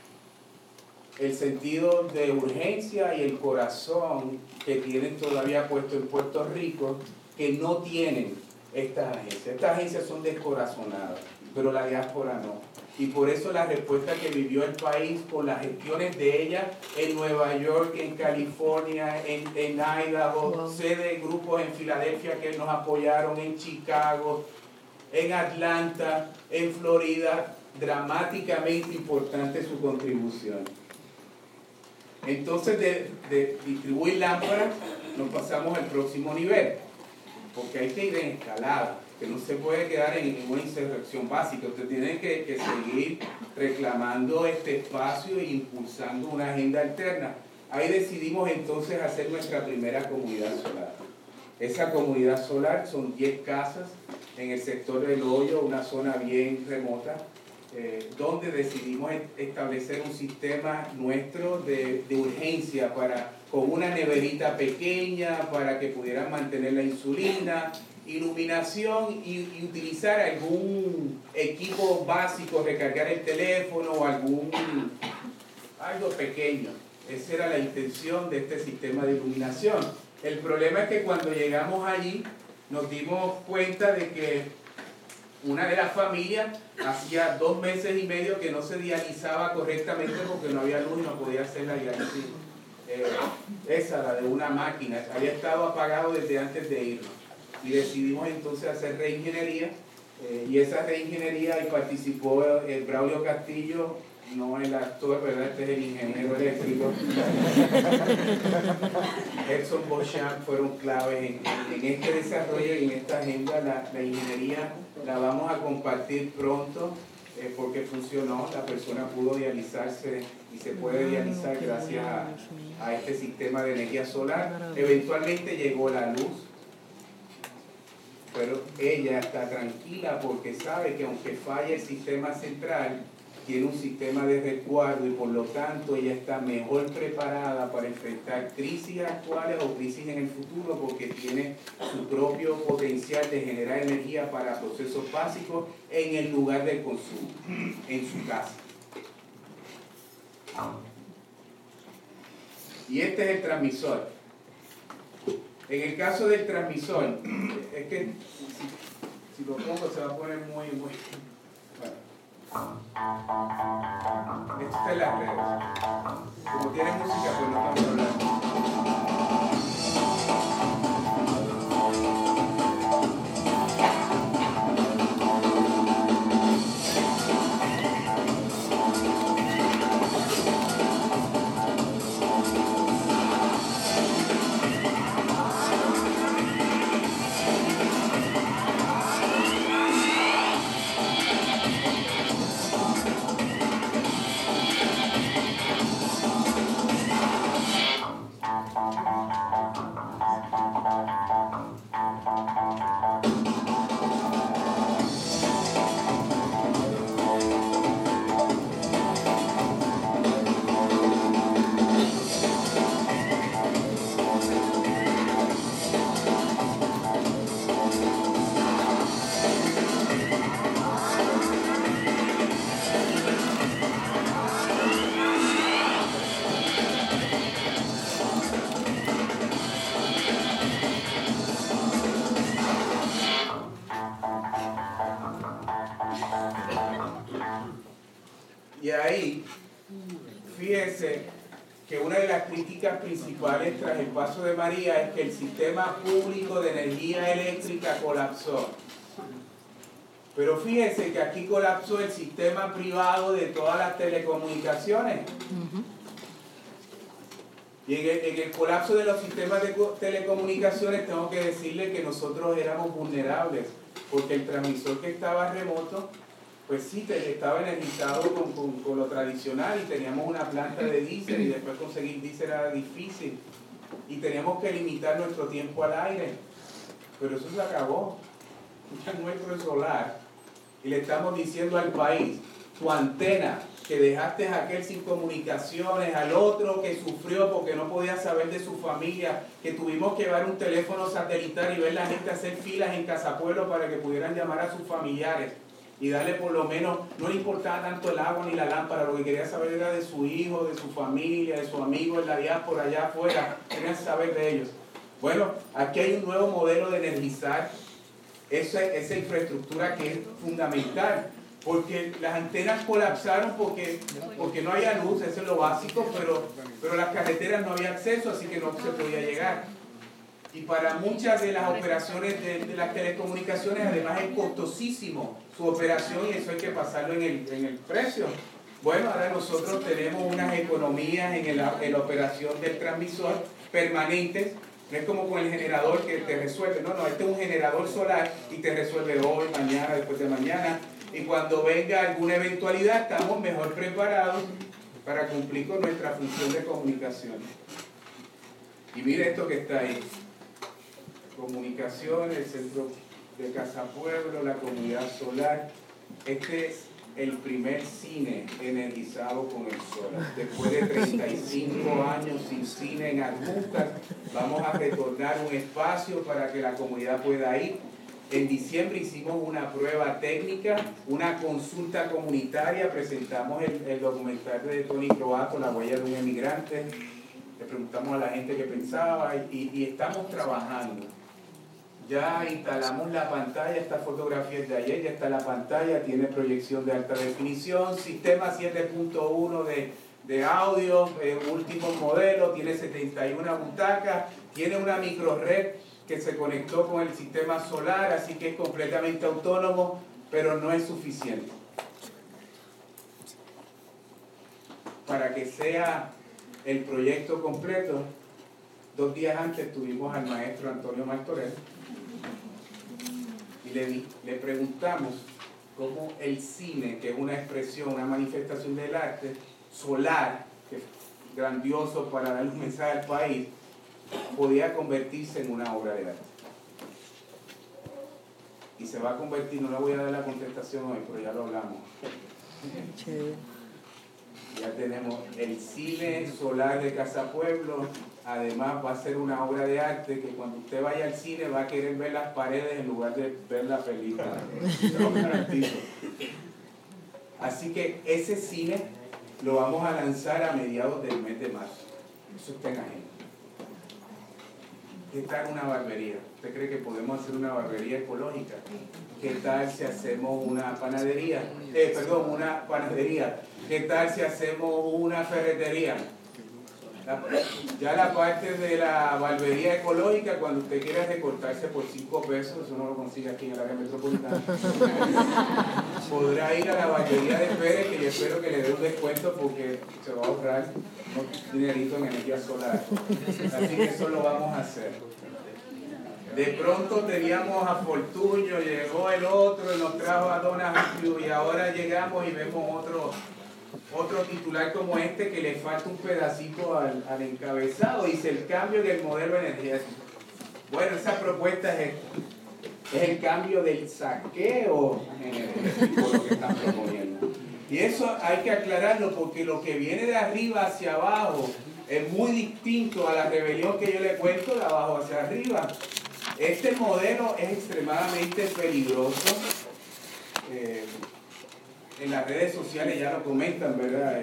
E: El sentido de urgencia y el corazón que tienen todavía puesto en Puerto Rico, que no tienen estas agencias. Estas agencias son descorazonadas, pero la diáspora no. Y por eso la respuesta que vivió el país con las gestiones de ella en Nueva York, en California, en Idaho, sé de grupos en Filadelfia que nos apoyaron, en Chicago, en Atlanta, en Florida, dramáticamente importante su contribución. Entonces de distribuir lámparas nos pasamos al próximo nivel, porque hay que ir en escalada, que no se puede quedar en una insurrección básica. Usted tiene que seguir reclamando este espacio e impulsando una agenda alterna. Ahí decidimos entonces hacer nuestra primera comunidad solar. Esa comunidad solar son 10 casas en el sector del Hoyo, una zona bien remota, donde decidimos establecer un sistema nuestro de urgencia con una neverita pequeña para que pudieran mantener la insulina, iluminación y utilizar algún equipo básico, recargar el teléfono o algo pequeño. Esa era la intención de este sistema de iluminación. El problema es que cuando llegamos allí nos dimos cuenta de que una de las familias hacía 2 meses y medio que no se dializaba correctamente porque no había luz y no podía hacer la diálisis. La de una máquina, había estado apagado desde antes de irnos. Y decidimos entonces hacer reingeniería, y esa reingeniería y participó Braulio Castillo, no el actor, ¿verdad? Este es el ingeniero eléctrico. Edson Beauchamp fueron claves en este desarrollo y en esta agenda. La ingeniería la vamos a compartir pronto porque funcionó, la persona pudo dializarse y se puede dializar gracias a este sistema de energía solar. Eventualmente llegó la luz, pero ella está tranquila porque sabe que aunque falle el sistema central, tiene un sistema de resguardo y por lo tanto ella está mejor preparada para enfrentar crisis actuales o crisis en el futuro porque tiene su propio potencial de generar energía para procesos básicos en el lugar del consumo, en su casa. Y este es el transmisor. En el caso del transmisor, es que si lo pongo se va a poner muy... Bueno. Esto es las redes. Como tiene música, pues no vamos a hablar. Y ahí, fíjense que una de las críticas principales tras el paso de María es que el sistema público de energía eléctrica colapsó. Pero fíjense que aquí colapsó el sistema privado de todas las telecomunicaciones. Y en el colapso de los sistemas de telecomunicaciones tengo que decirle que nosotros éramos vulnerables, porque el transmisor que estaba remoto, pues sí, estaba energizado con lo tradicional y teníamos una planta de diésel y después conseguir diésel era difícil y teníamos que limitar nuestro tiempo al aire, pero eso se acabó. Ya nuestro es solar y le estamos diciendo al país, tu antena que dejaste a aquel sin comunicaciones, al otro que sufrió porque no podía saber de su familia, que tuvimos que llevar un teléfono satelital y ver la gente hacer filas en Casapueblo para que pudieran llamar a sus familiares y darle por lo menos, no le importaba tanto el agua ni la lámpara, lo que quería saber era de su hijo, de su familia, de su amigo en la diáspora allá afuera, quería saber de ellos. Bueno, aquí hay un nuevo modelo de energizar esa infraestructura que es fundamental, porque las antenas colapsaron porque no había luz, eso es lo básico, pero las carreteras no había acceso, así que no se podía llegar. Y para muchas de las operaciones de las telecomunicaciones, además es costosísimo su operación y eso hay que pasarlo en el precio. Bueno, ahora nosotros tenemos unas economías en la operación del transmisor permanentes. No es como con el generador que te resuelve, no, este es un generador solar y te resuelve hoy, mañana, después de mañana. Y cuando venga alguna eventualidad, estamos mejor preparados para cumplir con nuestra función de comunicación. Y mire esto que está ahí. Comunicaciones, el centro de Casapueblo, la comunidad solar. Este es el primer cine energizado con el sol. Después de 35 años sin cine en Arbucas, vamos a retornar un espacio para que la comunidad pueda ir. En diciembre hicimos una prueba técnica, una consulta comunitaria, presentamos el documental de Tony Croato, La huella de un emigrante, le preguntamos a la gente qué pensaba y estamos trabajando. Ya instalamos la pantalla, esta fotografía es de ayer, ya está la pantalla, tiene proyección de alta definición, sistema 7.1 de audio, último modelo, tiene 71 butacas, tiene una microred que se conectó con el sistema solar, así que es completamente autónomo, pero no es suficiente. Para que sea el proyecto completo, 2 días antes tuvimos al maestro Antonio Martorell y le preguntamos cómo el cine, que es una expresión, una manifestación del arte solar, que es grandioso para dar un mensaje al país, podía convertirse en una obra de arte. Y se va a convertir, no le voy a dar la contestación hoy, pero ya lo hablamos. Ya tenemos el cine solar de Casapueblo, además va a ser una obra de arte que cuando usted vaya al cine va a querer ver las paredes en lugar de ver la película. Así que ese cine lo vamos a lanzar a mediados del mes de marzo. Eso está en agenda. ¿Qué tal una barbería? ¿Usted cree que podemos hacer una barbería ecológica? ¿Qué tal si hacemos una panadería? Una panadería. ¿Qué tal si hacemos una ferretería? Ya la parte de la barbería ecológica, cuando usted quiera recortarse por 5 pesos, eso no lo consigue aquí en el área metropolitana, podrá ir a la barbería de Pérez, que yo espero que le dé un descuento porque se va a ahorrar un dinerito en energía solar. Así que eso lo vamos a hacer. De pronto teníamos a Fortuño, llegó el otro y nos trajo a Donahue, y ahora llegamos y vemos otro titular como este que le falta un pedacito al encabezado. Dice el cambio en el modelo energético. Bueno, esa propuesta es el cambio del saqueo energético lo que están proponiendo. Y eso hay que aclararlo porque lo que viene de arriba hacia abajo es muy distinto a la rebelión que yo le cuento de abajo hacia arriba. Este modelo es extremadamente peligroso. En las redes sociales ya lo comentan, ¿verdad?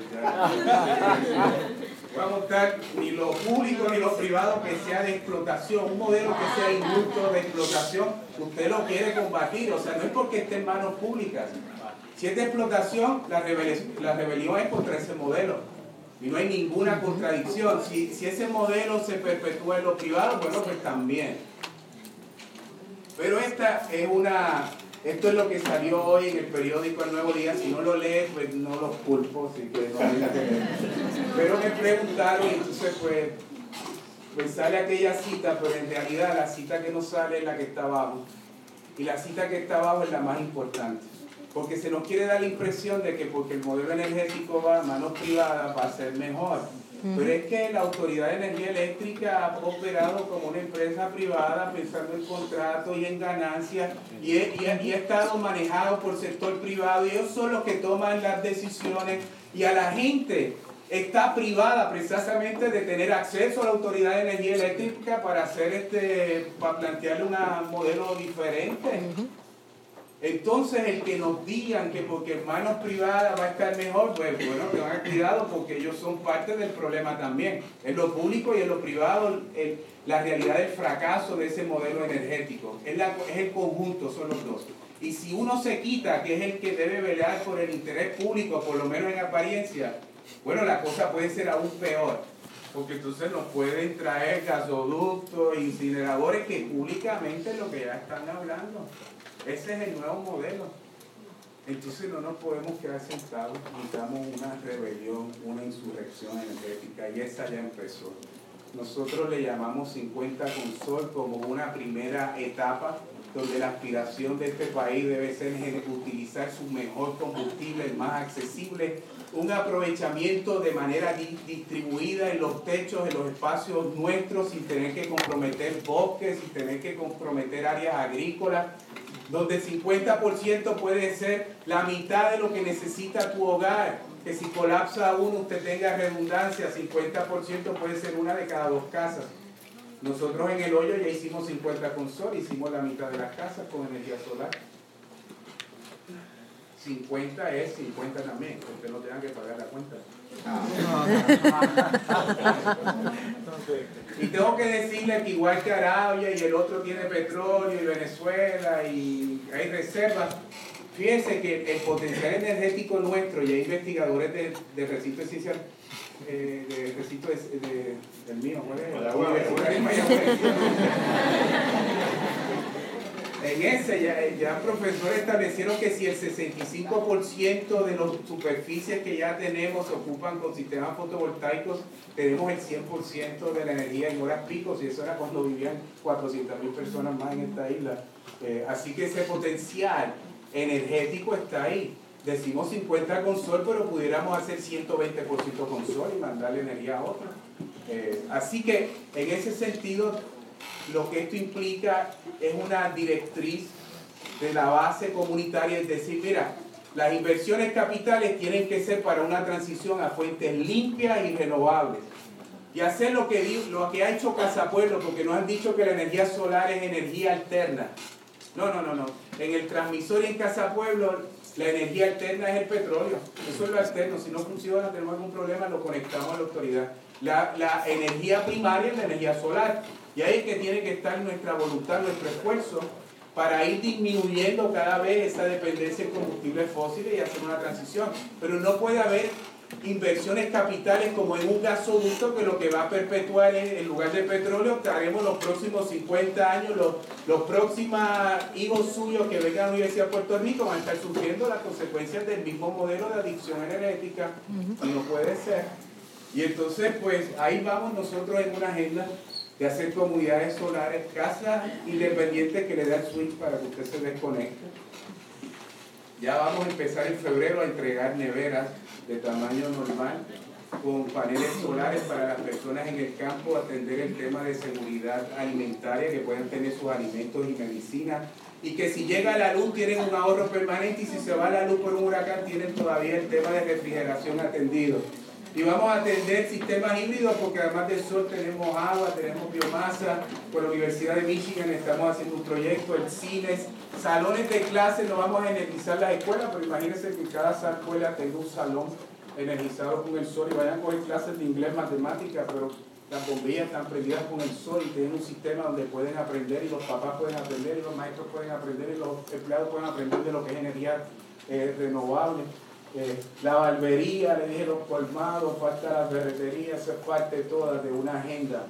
E: Voy a mostrar ni lo público ni lo privado que sea de explotación, un modelo que sea injusto de explotación, usted lo quiere combatir, o sea, no es porque esté en manos públicas. Si es de explotación, la rebelión es contra ese modelo. Y no hay ninguna contradicción. Si ese modelo se perpetúa en lo privado, bueno, pues también. Pero esto es lo que salió hoy en el periódico El Nuevo Día. Si no lo lees, pues no los culpo, así que no hay que leer. Pero me preguntaron, y entonces pues sale aquella cita, pero en realidad la cita que no sale es la que está abajo. Y la cita que está abajo es la más importante. Porque se nos quiere dar la impresión de que porque el modelo energético va a manos privadas va a ser mejor. Pero es que la Autoridad de Energía Eléctrica ha operado como una empresa privada pensando en contratos y en ganancias y ha estado manejado por sector privado y ellos son los que toman las decisiones y a la gente está privada precisamente de tener acceso a la Autoridad de Energía Eléctrica para para plantearle un modelo diferente. Entonces el que nos digan que porque en manos privadas va a estar mejor, pues bueno, que van a cuidado porque ellos son parte del problema también. En lo público y en lo privado, la realidad del fracaso de ese modelo energético. Es el conjunto, son los dos. Y si uno se quita, que es el que debe velar por el interés público, por lo menos en apariencia, bueno, la cosa puede ser aún peor. Porque entonces nos pueden traer gasoductos, incineradores, que públicamente es lo que ya están hablando. Ese es el nuevo modelo. Entonces no nos podemos quedar sentados, necesitamos una rebelión, una insurrección energética y esa ya empezó. Nosotros le llamamos 50 con Sol como una primera etapa donde la aspiración de este país debe ser utilizar su mejor combustible, el más accesible, un aprovechamiento de manera distribuida en los techos, en los espacios nuestros, sin tener que comprometer bosques, sin tener que comprometer áreas agrícolas, donde el 50% puede ser la mitad de lo que necesita tu hogar, que si colapsa uno usted tenga redundancia, 50% puede ser una de cada 2 casas. Nosotros en El Hoyo ya hicimos 50 con sol, hicimos la mitad de las casas con energía solar. 50 es 50 también, que usted no tenga que pagar la cuenta. Y tengo que decirle que igual que Arabia y el otro tiene petróleo y Venezuela y hay reservas, fíjense que el potencial energético nuestro, y hay investigadores de recinto de ciencias, del mío, ¿cuál es? La Universidad de Mayagüez. En ese ya profesores establecieron que si el 65% de las superficies que ya tenemos se ocupan con sistemas fotovoltaicos, tenemos el 100% de la energía en horas picos, y eso era cuando vivían 400.000 personas más en esta isla. Así que ese potencial energético está ahí. Decimos 50 con sol, pero pudiéramos hacer 120% con sol y mandarle energía a otro. Así que en ese sentido, lo que esto implica es una directriz de la base comunitaria, es decir, mira, las inversiones capitales tienen que ser para una transición a fuentes limpias y renovables. Y hacer lo que ha hecho Casa Pueblo, porque nos han dicho que la energía solar es energía alterna. No. En el transmisor y en Casa Pueblo La energía alterna es el petróleo, eso es lo alterno. Si no funciona, tenemos algún problema, lo conectamos a la autoridad. La energía primaria es la energía solar, y ahí es que tiene que estar nuestra voluntad, nuestro esfuerzo para ir disminuyendo cada vez esa dependencia en combustibles fósiles y hacer una transición. Pero no puede haber inversiones capitales como en un gasoducto, que lo que va a perpetuar es, en lugar de petróleo, estaremos los próximos 50 años, los próximos hijos suyos que vengan a la Universidad de Puerto Rico van a estar sufriendo las consecuencias del mismo modelo de adicción energética, y no puede ser. Y entonces, pues ahí vamos nosotros en una agenda de hacer comunidades solares, casas independientes que le da el switch para que usted se desconecte. Ya vamos a empezar en febrero a entregar neveras de tamaño normal con paneles solares para las personas en el campo, atender el tema de seguridad alimentaria, que puedan tener sus alimentos y medicinas, y que si llega la luz tienen un ahorro permanente, y si se va la luz por un huracán tienen todavía el tema de refrigeración atendido. Y vamos a atender sistemas híbridos, porque además del sol tenemos agua, tenemos biomasa. Con la Universidad de Michigan estamos haciendo un proyecto, el cines, salones de clase. No vamos a energizar las escuelas, pero imagínense que cada escuela tenga un salón energizado con el sol, y vayan a coger clases de inglés, matemáticas, pero las bombillas están prendidas con el sol, y tienen un sistema donde pueden aprender, y los papás pueden aprender, y los maestros pueden aprender, y los empleados pueden aprender de lo que es energía renovable. La barbería, le dije, los colmados, falta la ferretería, eso es parte toda de una agenda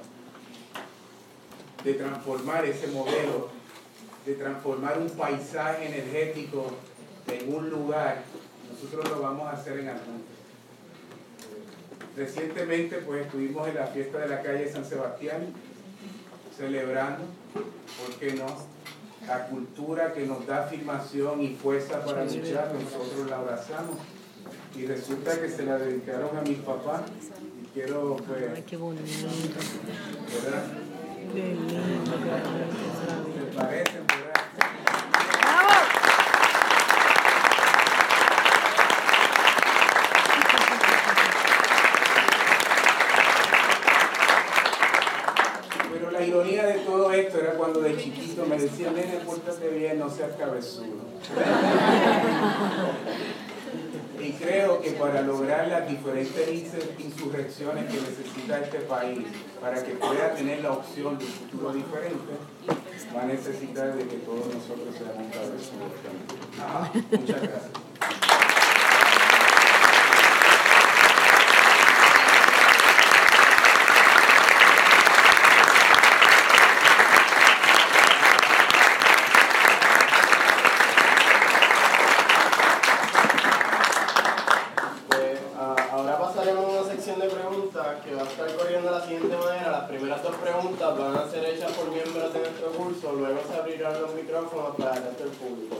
E: de transformar ese modelo, de transformar un paisaje energético en un lugar. Nosotros lo vamos a hacer en Adjunta. Recientemente pues estuvimos en la fiesta de la calle San Sebastián, celebrando, ¿por qué no?, la cultura que nos da afirmación y fuerza para luchar. Nosotros la abrazamos, y resulta que se la dedicaron a mis papás, y quiero pues...
F: Ay, qué bonito.
E: ¿Verdad?
F: Qué lindo,
E: ¿Se parecen, verdad? Pero la ironía de todo esto era cuando de chiquito me decían: nene, pórtate bien, no seas cabezudo. Y creo que para lograr las diferentes insurrecciones que necesita este país, para que pueda tener la opción de un futuro diferente, va a necesitar de que todos nosotros seamos cabezudos también. Muchas gracias.
B: Que va a estar corriendo de la siguiente manera. Las primeras dos preguntas van a ser hechas por miembros de nuestro curso, luego se abrirán los micrófonos para el resto del público.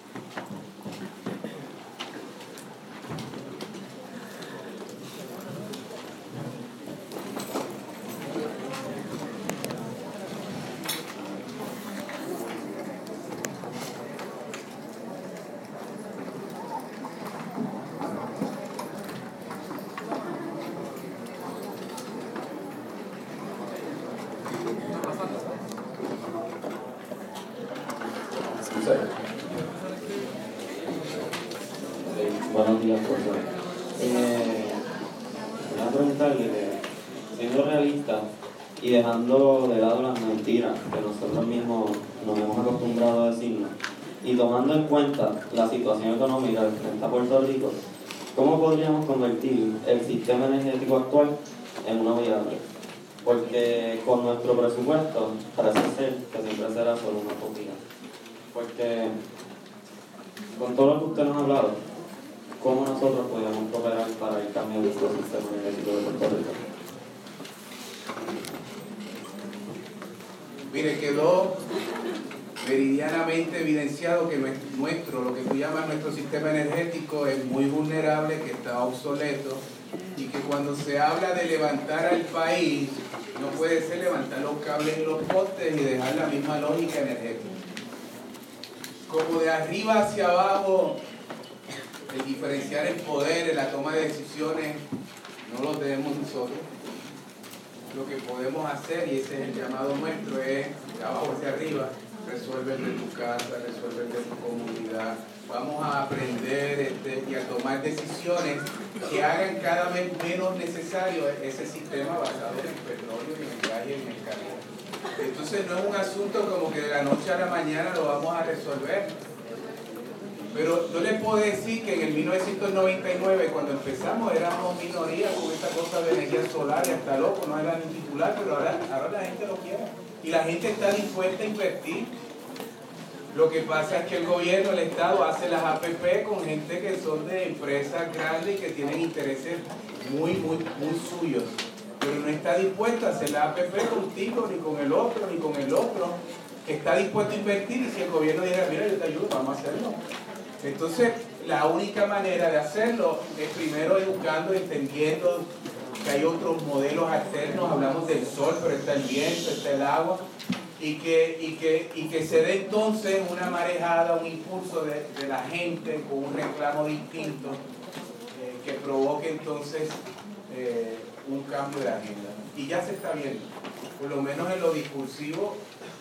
G: Buenos días, profesor. Voy a preguntarle, siendo realista y dejando de lado las mentiras que nosotros mismos nos hemos acostumbrado a decirnos, y tomando en cuenta la situación económica que enfrenta Puerto Rico, ¿cómo podríamos convertir el sistema energético actual en uno viable? Porque con nuestro presupuesto parece ser que siempre será solo una utopía. Porque con todo lo que usted nos ha hablado, ¿cómo nosotros podríamos cooperar para el cambio de nuestro sistema energético de Puerto Rico?
E: Mire, quedó meridianamente evidenciado que nuestro, lo que tú llamas nuestro sistema energético, es muy vulnerable, que está obsoleto, y que cuando se habla de levantar al país, no puede ser levantar los cables y los postes y dejar la misma lógica energética. Como de arriba hacia abajo, el diferenciar el poder en la toma de decisiones no lo tenemos nosotros. Lo que podemos hacer, y ese es el llamado nuestro, es de abajo hacia arriba, resuelve el de tu casa, resuelve el de tu comunidad. Vamos a aprender y a tomar decisiones que hagan cada vez menos necesario ese sistema basado en el petróleo y en el gas y en el carbón. Entonces no es un asunto como que de la noche a la mañana lo vamos a resolver. Pero yo les puedo decir que en el 1999, cuando empezamos, éramos minoría con esta cosa de energía solar y hasta loco, no era ni titular, pero ahora la gente lo quiere. Y la gente está dispuesta a invertir. Lo que pasa es que el gobierno, el Estado, hace las APP con gente que son de empresas grandes y que tienen intereses muy suyos. Pero no está dispuesta a hacer la APP contigo, ni con el otro, que está dispuesto a invertir. Y si el gobierno dijera, mira, yo te ayudo, vamos a hacerlo. Entonces, la única manera de hacerlo es primero educando, entendiendo que hay otros modelos alternos. Hablamos del sol, pero está el viento, está el agua. Y que se dé entonces una marejada, un impulso de la gente con un reclamo distinto que provoque entonces un cambio de agenda. Y ya se está viendo, por lo menos en lo discursivo,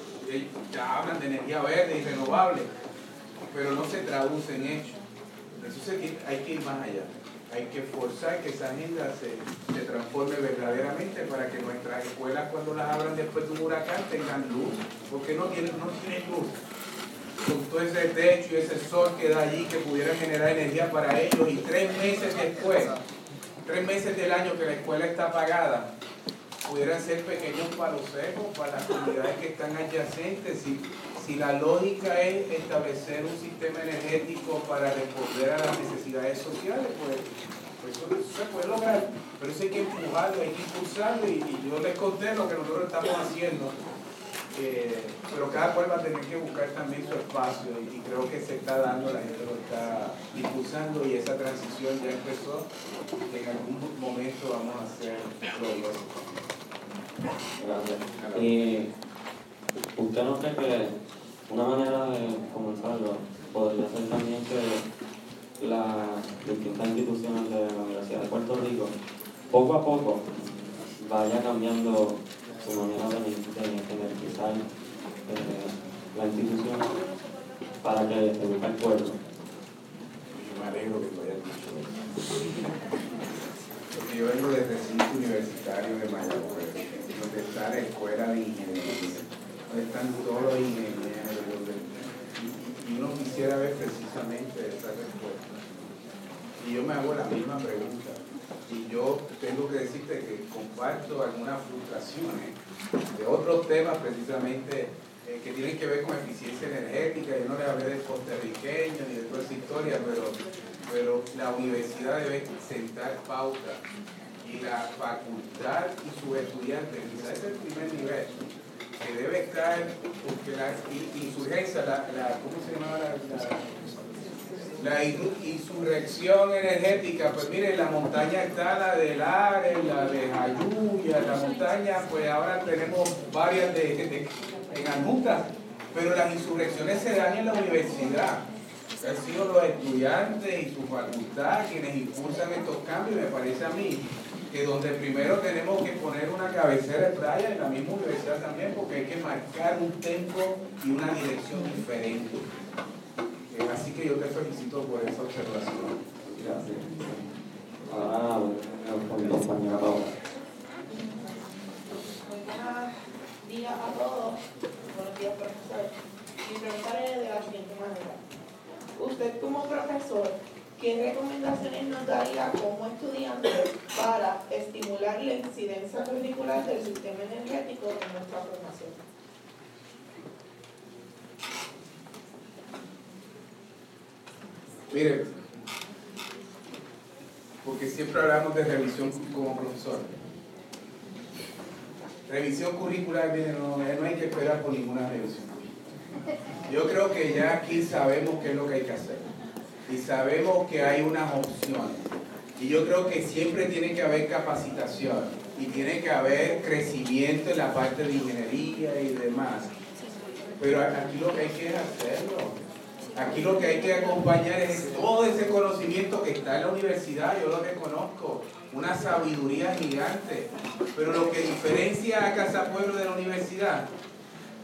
E: ya hablan de energía verde y renovable, pero no se traduce en hechos. Entonces hay que ir más allá. Hay que forzar que esa agenda se transforme verdaderamente para que nuestras escuelas, cuando las abran después de un huracán, tengan luz. Porque no tienen luz. Con todo ese techo y ese sol que da allí, que pudiera generar energía para ellos, y 3 meses después, 3 meses del año que la escuela está apagada, pudieran ser pequeños palos secos para las comunidades que están adyacentes. Si la lógica es establecer un sistema energético para responder a las necesidades sociales, pues eso se puede lograr, pero eso hay que empujarlo, hay que impulsarlo, y yo les conté lo que nosotros estamos haciendo, pero cada cual va a tener que buscar también su espacio, y creo que se está dando, la gente lo está impulsando, y esa transición ya empezó, en algún momento vamos a ser gloriosos.
G: Gracias. Y usted no cree que una manera de comenzarlo podría ser también que las distintas instituciones de la Universidad de Puerto Rico poco a poco vaya cambiando su manera de energizar la institución para que eduque al pueblo?
E: Yo me alegro que tú hayas dicho eso. Porque yo vengo del recinto universitario de Mayagüez, donde está la escuela de ingeniería, donde están todos los ingenieros, y uno quisiera ver precisamente esa respuesta. Y yo me hago la misma pregunta, y yo tengo que decirte que comparto algunas frustraciones de otros temas precisamente que tienen que ver con eficiencia energética. Yo no les hablé del puertorriqueño ni de toda esa historia, pero la universidad debe sentar pauta, y la facultad y sus estudiantes, quizás es el primer nivel, que debe estar, porque la insurgencia, ¿cómo se llamaba la insurrección energética? Pues mire, la montaña está la de Lares, la de Jayuya, la montaña, pues ahora tenemos varias en Anuta, pero las insurrecciones se dan en la universidad. Han sido los estudiantes y su facultad quienes impulsan estos cambios, y me parece a mí que donde primero tenemos que poner una cabecera de playa, en la misma universidad también, porque hay que marcar un tempo y una dirección diferente. Así que yo te felicito por esa observación.
G: Gracias. Ahora, mi compañera Paola.
H: Buenos días a todos. Buenos días, profesor. Mi pregunta es de la siguiente manera. Usted como profesor, ¿qué recomendaciones nos daría como estudiante para estimular la incidencia curricular del sistema energético en nuestra formación?
E: Mire, porque siempre hablamos de revisión como profesor. Revisión curricular, mire, no hay que esperar por ninguna revisión. Yo creo que ya aquí sabemos qué es lo que hay que hacer. Y sabemos que hay unas opciones. Y yo creo que siempre tiene que haber capacitación. Y tiene que haber crecimiento en la parte de ingeniería y demás. Pero aquí lo que hay que hacerlo. Aquí lo que hay que acompañar es todo ese conocimiento que está en la universidad. Yo lo reconozco. Una sabiduría gigante. Pero lo que diferencia a Casa Pueblo de la universidad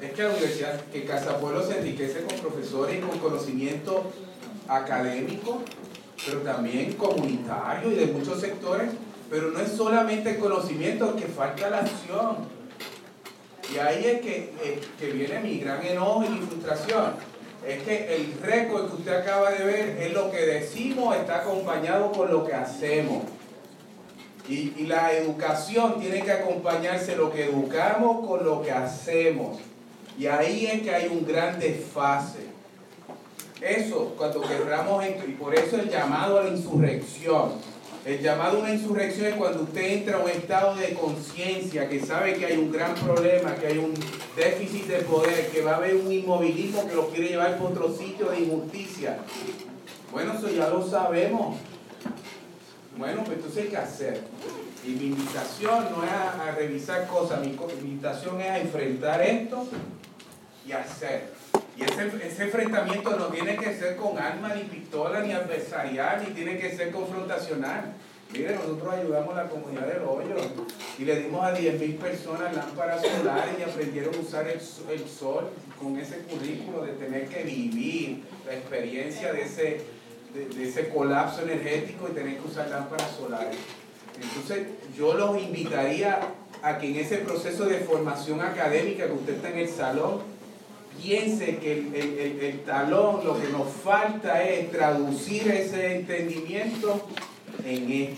E: es que la universidad, que Casa Pueblo se enriquece con profesores y con conocimiento académico, pero también comunitario y de muchos sectores, pero no es solamente el conocimiento, que falta la acción. Y ahí es que viene mi gran enojo y mi frustración. Es que el récord que usted acaba de ver es lo que decimos, está acompañado con lo que hacemos. Y la educación tiene que acompañarse lo que educamos con lo que hacemos. Y ahí es que hay un gran desfase. Eso, cuando querramos, y por eso el llamado a la insurrección. El llamado a una insurrección es cuando usted entra a un estado de conciencia, que sabe que hay un gran problema, que hay un déficit de poder, que va a haber un inmovilismo que lo quiere llevar por otro sitio de injusticia. Bueno, eso ya lo sabemos. Bueno, pues entonces hay que hacer. Y mi invitación no es a revisar cosas, mi invitación es a enfrentar esto y hacer. Y ese enfrentamiento no tiene que ser con arma, ni pistola, ni adversarial, ni tiene que ser confrontacional. Mire, nosotros ayudamos a la comunidad del Hoyo y le dimos a 10.000 personas lámparas solares y aprendieron a usar el sol con ese currículo de tener que vivir la experiencia de ese colapso energético y tener que usar lámparas solares. Entonces, yo los invitaría a que en ese proceso de formación académica que usted está en el salón, piense que el talón, lo que nos falta es traducir ese entendimiento en hechos.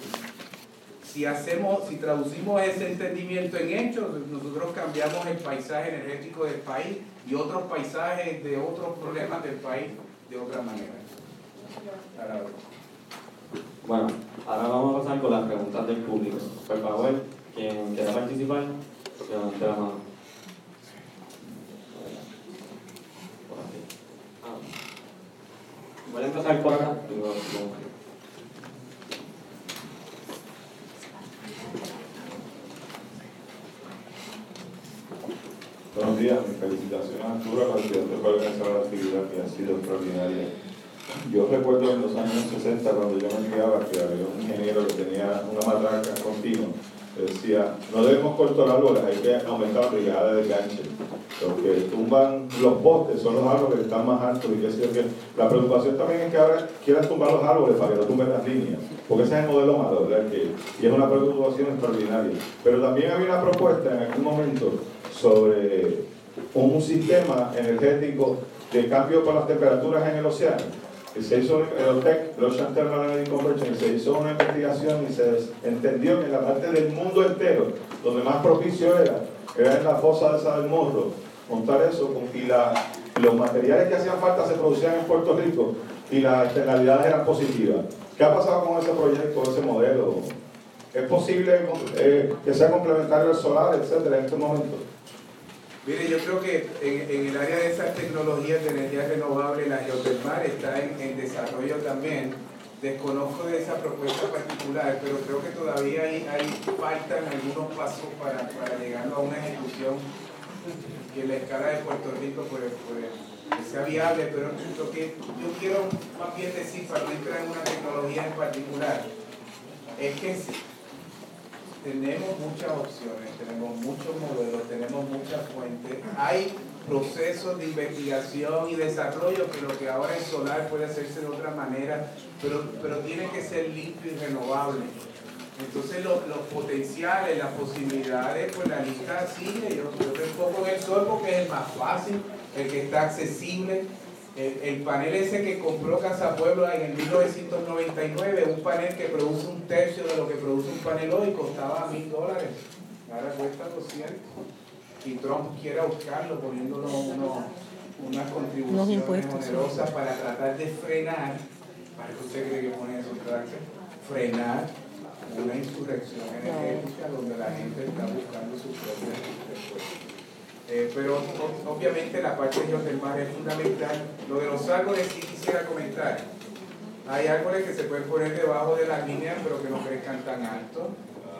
E: Si traducimos ese entendimiento en hechos, nosotros cambiamos el paisaje energético del país y otros paisajes de otros problemas del país de otra manera.
G: Bueno, ahora vamos a pasar con las preguntas del público. Por favor, quien quiera participar, levante la mano. Voy a empezar por acá.
I: Buenos días, mis felicitaciones a Arturo, al presidente por organizar la actividad que ha sido extraordinaria. Yo recuerdo en los años 60, cuando yo me criaba, que había un ingeniero que tenía una matraca continua, decía, no debemos cortar árboles, hay que aumentar la brigada de ganche. Los que tumban los postes son los árboles que están más altos y qué sé yo qué. La preocupación también es que ahora quieran tumbar los árboles para que no tumben las líneas, porque ese es el modelo malo, ¿verdad? Y es una preocupación extraordinaria. Pero también había una propuesta en algún momento sobre un sistema energético de cambio con las temperaturas en el océano. Se hizo el OTEC, el Ocean Thermal Energy Conversion, se hizo una investigación y se entendió que en la parte del mundo entero, donde más propicio era en la fosa de esa del Morro, montar eso, y los materiales que hacían falta se producían en Puerto Rico y las externalidades eran positivas. ¿Qué ha pasado con ese proyecto, ese modelo? ¿Es posible que sea complementario al solar, etcétera, en este momento?
E: Mire, yo creo que en el área de esas tecnologías de energía renovable, la geotermal está en desarrollo también. Desconozco de esa propuesta particular, pero creo que todavía faltan algunos pasos para llegar a una ejecución que en la escala de Puerto Rico sea viable. Pero lo que yo quiero más bien decir, para no entrar en una tecnología en particular, es que tenemos muchas opciones, tenemos muchos modelos, tenemos muchas fuentes. Hay procesos de investigación y desarrollo que lo que ahora es solar puede hacerse de otra manera, pero tiene que ser limpio y renovable. Entonces los potenciales, las posibilidades, pues la lista sigue. Yo me enfoco en el sol porque es el más fácil, el que está accesible. El panel ese que compró Casa Pueblo en el 1999, un panel que produce un tercio de lo que produce un panel hoy, costaba $1,000. Ahora cuesta 200. Y Trump quiere buscarlo poniéndolo unas contribuciones onerosas para tratar de frenar, ¿para qué usted cree que pone esos trajes? Frenar una insurrección energética donde la gente está buscando sus propias respuestas. Pero obviamente la parte de geotermal es fundamental. Lo de los árboles sí quisiera comentar. Hay árboles que se pueden poner debajo de las líneas pero que no crezcan tan alto.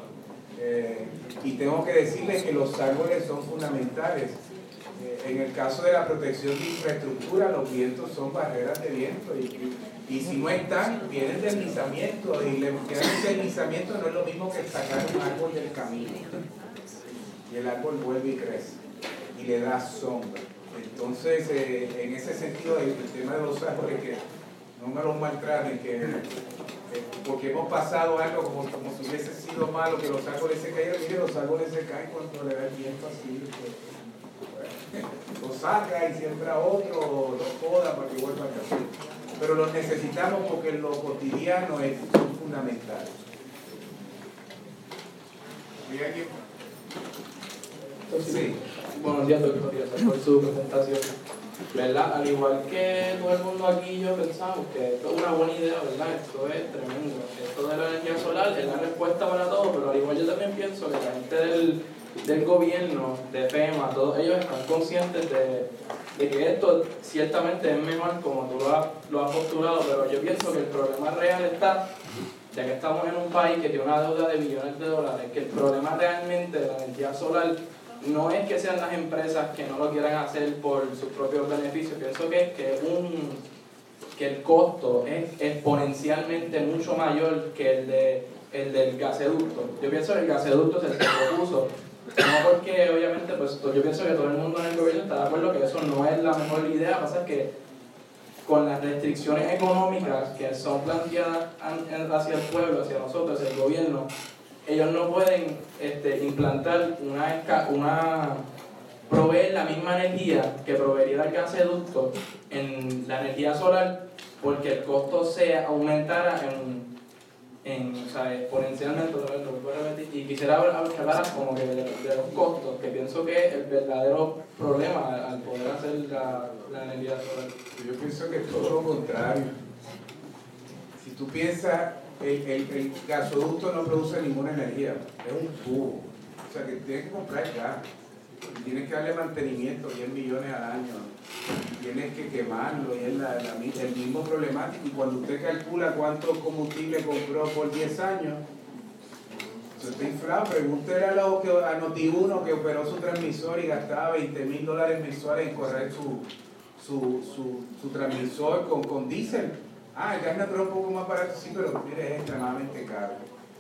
E: Y tengo que decirles que los árboles son fundamentales. En el caso de la protección de infraestructura, los vientos son barreras de viento y si no están, vienen deslizamientos y el deslizamiento no es lo mismo que sacar un árbol del camino y el árbol vuelve y crece. y le da sombra. Entonces, en ese sentido, el tema de los árboles, que no me los maltraten, porque hemos pasado algo como si hubiese sido malo que los árboles se cayeran. Mire, los árboles se caen cuando le da el viento así. Los saca y siembra otro, los poda para que vuelva a crecer. Pero los necesitamos porque en lo cotidiano son fundamentales. ¿Y alguien? Sí.
J: Buenos días, doctor, gracias por su presentación. ¿Verdad? Al igual que todo el mundo aquí, yo pensamos que esto es una buena idea, ¿verdad? Esto es tremendo. Esto de la energía solar es la respuesta para todo, pero al igual yo también pienso que la gente del gobierno, de FEMA, todos ellos están conscientes de que esto ciertamente es mejor como tú lo has postulado, pero yo pienso que el problema real está, ya que estamos en un país que tiene una deuda de billones de dólares, que el problema realmente de la energía solar no es que sean las empresas que no lo quieran hacer por sus propios beneficios. Pienso que el costo es exponencialmente mucho mayor que el del gasoducto. Yo pienso que el gasoducto se propuso, no porque obviamente pues yo pienso que todo el mundo en el gobierno está de acuerdo que eso no es la mejor idea. Lo que pasa es que con las restricciones económicas que son planteadas hacia el pueblo, hacia nosotros, hacia el gobierno, ellos no pueden implantar proveer la misma energía que proveería el gasoducto en la energía solar, porque el costo se aumentara o sea, exponencialmente, y quisiera hablar como que de los costos, que pienso que es el verdadero problema al poder hacer la energía solar.
E: Yo pienso que es todo lo contrario. Si tú piensas, el gasoducto no produce ninguna energía, es un tubo. O sea que tienes que comprar gas, tienes que darle mantenimiento, 10 millones al año, tienes que quemarlo, y es el mismo problemático. Y cuando usted calcula cuánto combustible compró por 10 años, eso está inflado. Pregúntele a Noti1 que operó su transmisor y gastaba $20,000 mensuales en correr su transmisor con diésel. El gas natural es un poco más barato, sí, pero mire, es extremadamente caro.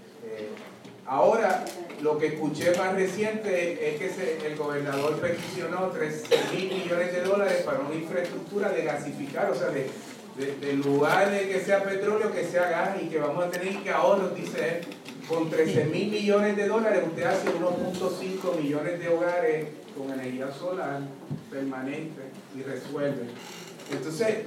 E: Ahora, lo que escuché más reciente es que el gobernador peticionó $13,000 millones para una infraestructura de gasificar, o sea, en lugar de que sea petróleo, que sea gas, y que vamos a tener que ahorros, dice él. Con $13,000 millones usted hace 1.5 millones de hogares con energía solar permanente y resuelve. Entonces,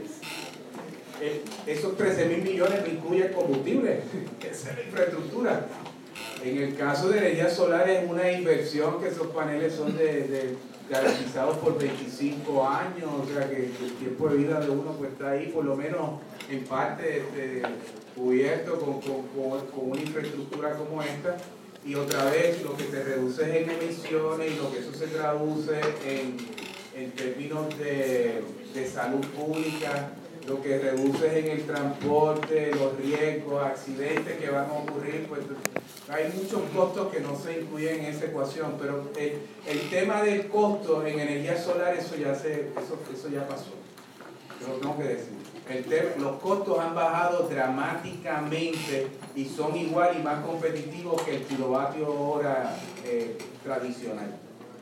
E: esos $13,000 millones no incluyen combustible, esa es la infraestructura. En el caso de energía solar es una inversión que esos paneles son garantizados por 25 años, o sea que el tiempo de vida de uno pues está ahí por lo menos en parte cubierto con una infraestructura como esta. Y otra vez lo que se reduce es en emisiones, y lo que eso se traduce en términos de salud pública, lo que reduce es en el transporte, los riesgos, accidentes que van a ocurrir. Pues hay muchos costos que no se incluyen en esa ecuación, pero el tema del costo en energía solar, eso ya pasó. Yo lo tengo que decir. Los costos han bajado dramáticamente y son igual y más competitivos que el kilovatio hora tradicional.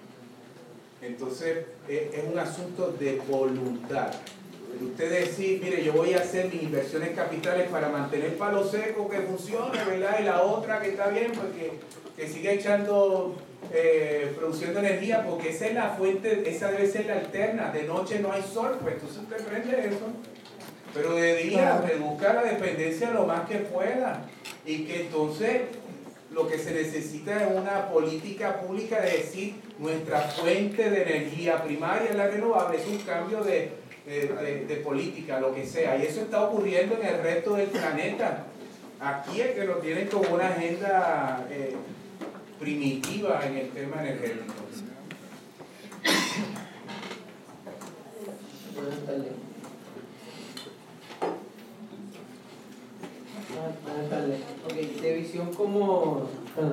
E: Entonces, es un asunto de voluntad. Usted decir, mire, yo voy a hacer mis inversiones capitales para mantener Palo Seco que funcione, ¿verdad? Y la otra que está bien, porque que siga echando, produciendo energía, porque esa es la fuente, esa debe ser la alterna. De noche no hay sol, pues entonces usted prende eso. Pero de día, reduzca la dependencia lo más que pueda. Y que entonces lo que se necesita es una política pública de decir, nuestra fuente de energía primaria es la renovable, es un cambio de política, lo que sea, y eso está ocurriendo en el resto del planeta. Aquí es que lo tienen como una agenda primitiva en el tema energético.
K: Buenas tardes. Buenas tardes. Ok, de visión como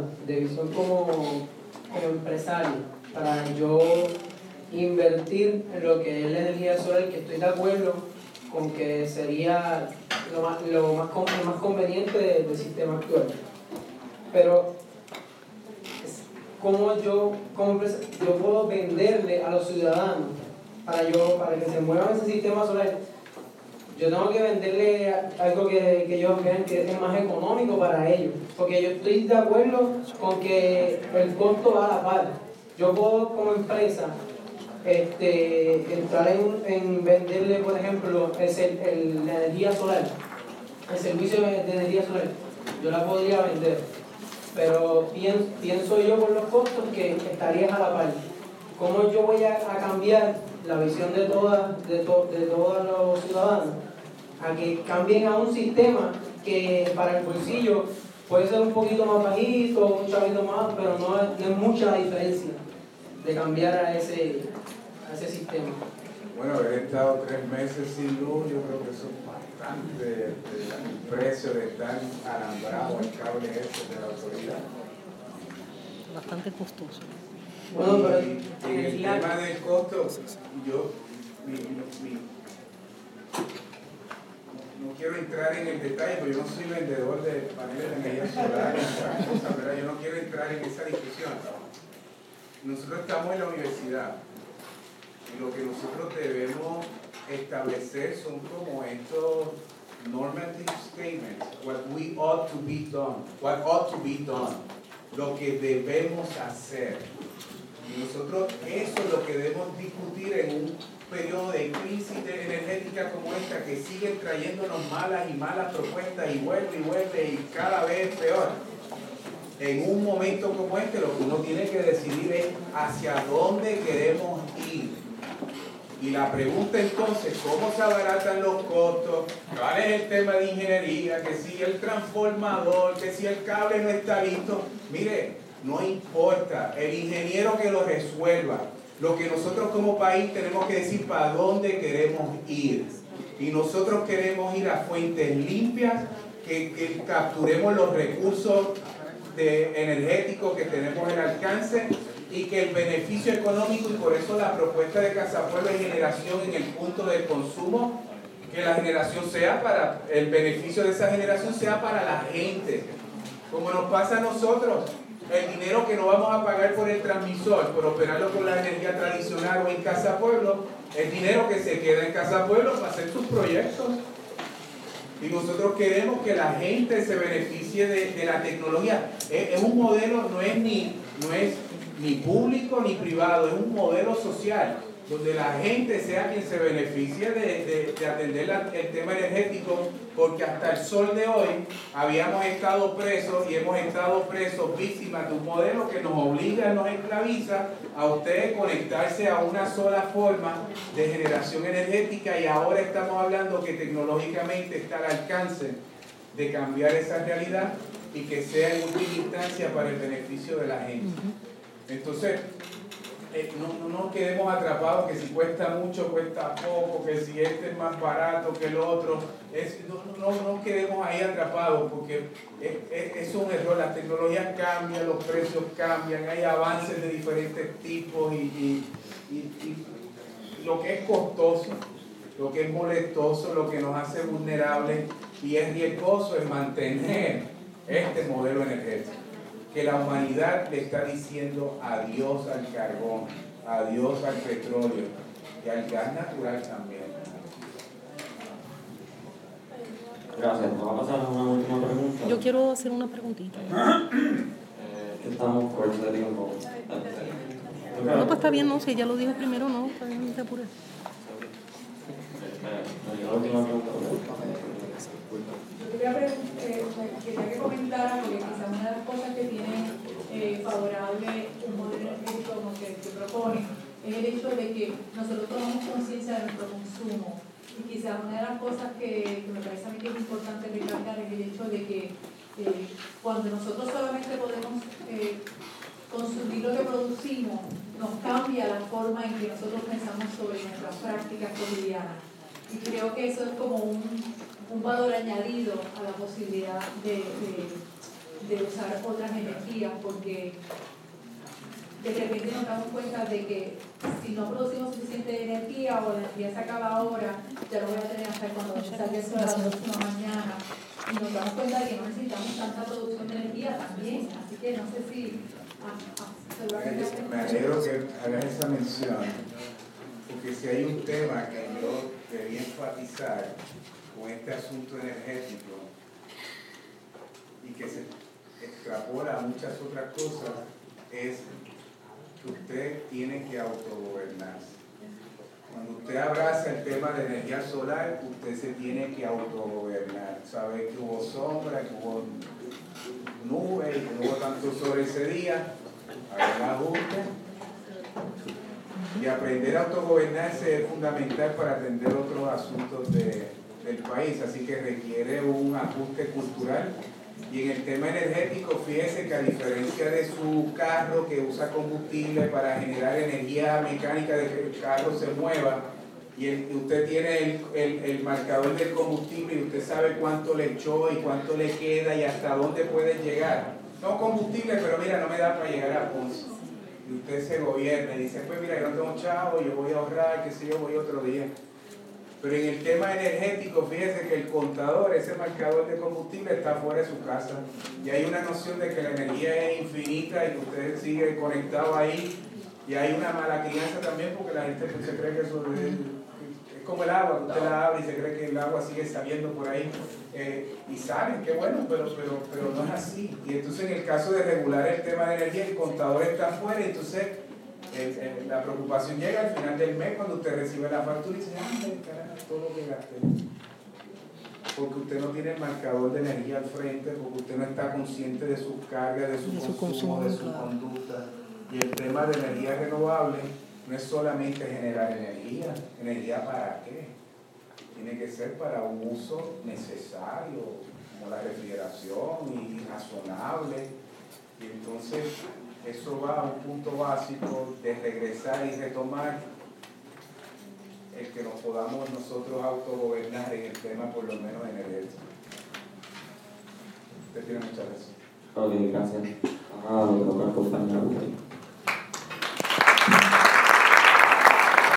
K: empresario, para yo invertir en lo que es la energía solar, que estoy de acuerdo con que sería lo más conveniente del sistema actual. Pero cómo yo como empresa, yo puedo venderle a los ciudadanos para que se muevan ese sistema solar. Yo tengo que venderle algo que ellos vean que es más económico para ellos, porque yo estoy de acuerdo con que el costo va a la par. Yo puedo como empresa entrar en venderle, por ejemplo, la energía solar, el servicio de energía solar. Yo la podría vender, pero pienso yo por los costos que estarías a la par. ¿Cómo yo voy a cambiar la visión de todos los ciudadanos a que cambien a un sistema que para el bolsillo puede ser un poquito más bajito, un chavito más, pero no es mucha la diferencia de cambiar a ese sistema?
E: Bueno, haber estado 3 meses sin luz, yo creo que eso es bastante el precio de estar alambrado al cable ese de la autoridad.
F: Bastante costoso.
K: Bueno, pero
E: en el tema del costo, yo no quiero entrar en el detalle, porque yo no soy vendedor de paneles de energía solar, pero yo no quiero entrar en esa discusión. Nosotros estamos en la universidad y lo que nosotros debemos establecer son como estos normative statements, what we ought to be done, what ought to be done, lo que debemos hacer. Y nosotros eso es lo que debemos discutir en un periodo de crisis energética como esta, que siguen trayéndonos malas y malas propuestas y vuelve y cada vez peor. En un momento como este, lo que uno tiene que decidir es hacia dónde queremos ir. Y la pregunta entonces, ¿cómo se abaratan los costos? ¿Cuál es el tema de ingeniería? Que si el transformador, que si el cable no está listo. Mire, no importa, el ingeniero que lo resuelva. Lo que nosotros como país tenemos que decir para dónde queremos ir. Y nosotros queremos ir a fuentes limpias, que capturemos los recursos energéticos que tenemos al alcance y que el beneficio económico, y por eso la propuesta de Casa Pueblo es generación en el punto del consumo, que la generación sea para, el beneficio de esa generación sea para la gente, como nos pasa a nosotros. El dinero que no vamos a pagar por el transmisor, por operarlo con la energía tradicional o en Casa Pueblo, es dinero que se queda en Casa Pueblo para hacer sus proyectos. Y nosotros queremos que la gente se beneficie de la tecnología. Es un modelo, no es ni público ni privado, es un modelo social, donde la gente sea quien se beneficie de atender el tema energético, porque hasta el sol de hoy habíamos estado presos y hemos estado presos víctimas de un modelo que nos obliga, nos esclaviza a ustedes conectarse a una sola forma de generación energética, y ahora estamos hablando que tecnológicamente está al alcance de cambiar esa realidad y que sea en última instancia para el beneficio de la gente. Entonces, no nos quedemos atrapados que si cuesta mucho, cuesta poco, que si este es más barato que el otro. No nos quedemos ahí atrapados, porque es un error. Las tecnologías cambian, los precios cambian, hay avances de diferentes tipos y lo que es costoso, lo que es molestoso, lo que nos hace vulnerables y es riesgoso es mantener este modelo energético. Que la humanidad le está diciendo adiós al carbón, adiós al petróleo y al gas natural también.
G: Gracias. Vamos a pasar a una última pregunta.
F: Yo quiero hacer una preguntita.
G: Estamos cortos de tiempo.
F: No, pues está bien, no, si ella lo dijo primero, no, está bien, no te apures.
G: La última pregunta.
L: Yo quería que comentara, porque quizás una de las cosas que tiene favorable un modelo energético como que propone es el hecho de que nosotros tomamos conciencia de nuestro consumo. Y quizás una de las cosas que me parece a mí que es importante recalcar es el hecho de que cuando nosotros solamente podemos consumir lo que producimos, nos cambia la forma en que nosotros pensamos sobre nuestras prácticas cotidianas. Y creo que eso es como un valor añadido a la posibilidad de usar otras energías, porque de repente nos damos cuenta de que si no producimos suficiente energía o la energía se acaba ahora, ya lo voy a tener hasta cuando salga el sol a las 2 de la mañana. Y nos damos cuenta de que no necesitamos tanta producción de energía también. Así que no sé si
E: Me alegro que hagas esa mención, porque si hay un tema que yo quería enfatizar con este asunto energético y que se extrapola a muchas otras cosas, es que usted tiene que autogobernarse. Cuando usted abraza el tema de energía solar, usted se tiene que autogobernar. Saber que hubo sombra, que hubo nube, que no hubo tanto sol ese día, hacer ajuste. Y aprender a autogobernarse es fundamental para atender otros asuntos del país, así que requiere un ajuste cultural. Y en el tema energético, fíjese que a diferencia de su carro que usa combustible para generar energía mecánica de que el carro se mueva, y usted tiene el marcador del combustible y usted sabe cuánto le echó y cuánto le queda y hasta dónde puede llegar. No combustible, pero mira, no me da para llegar a Ponce. Y usted se gobierna y dice, pues mira, yo no tengo chavo, yo voy a ahorrar, qué sé yo, voy otro día. Pero en el tema energético, fíjese que el contador, ese marcador de combustible, está fuera de su casa. Y hay una noción de que la energía es infinita y que usted sigue conectado ahí. Y hay una mala crianza también porque la gente se cree que eso es como el agua, que usted la abre y se cree que el agua sigue saliendo por ahí. Y salen, qué bueno, pero no es así. Y entonces en el caso de regular el tema de energía, el contador está fuera y entonces la preocupación llega al final del mes cuando usted recibe la factura y dice, caramba, todo lo que gasté. Porque usted no tiene el marcador de energía al frente, porque usted no está consciente de sus cargas, de su consumo, de su conducta. Y el tema de energía renovable no es solamente generar energía. ¿Energía para qué? Tiene que ser para un uso necesario, como la refrigeración y razonable. Y entonces eso va a un punto básico de regresar y retomar el que nos podamos nosotros autogobernar en el tema por lo menos energético. Usted tiene muchas gracias.
G: Ok, gracias. Vamos a tocar compañero.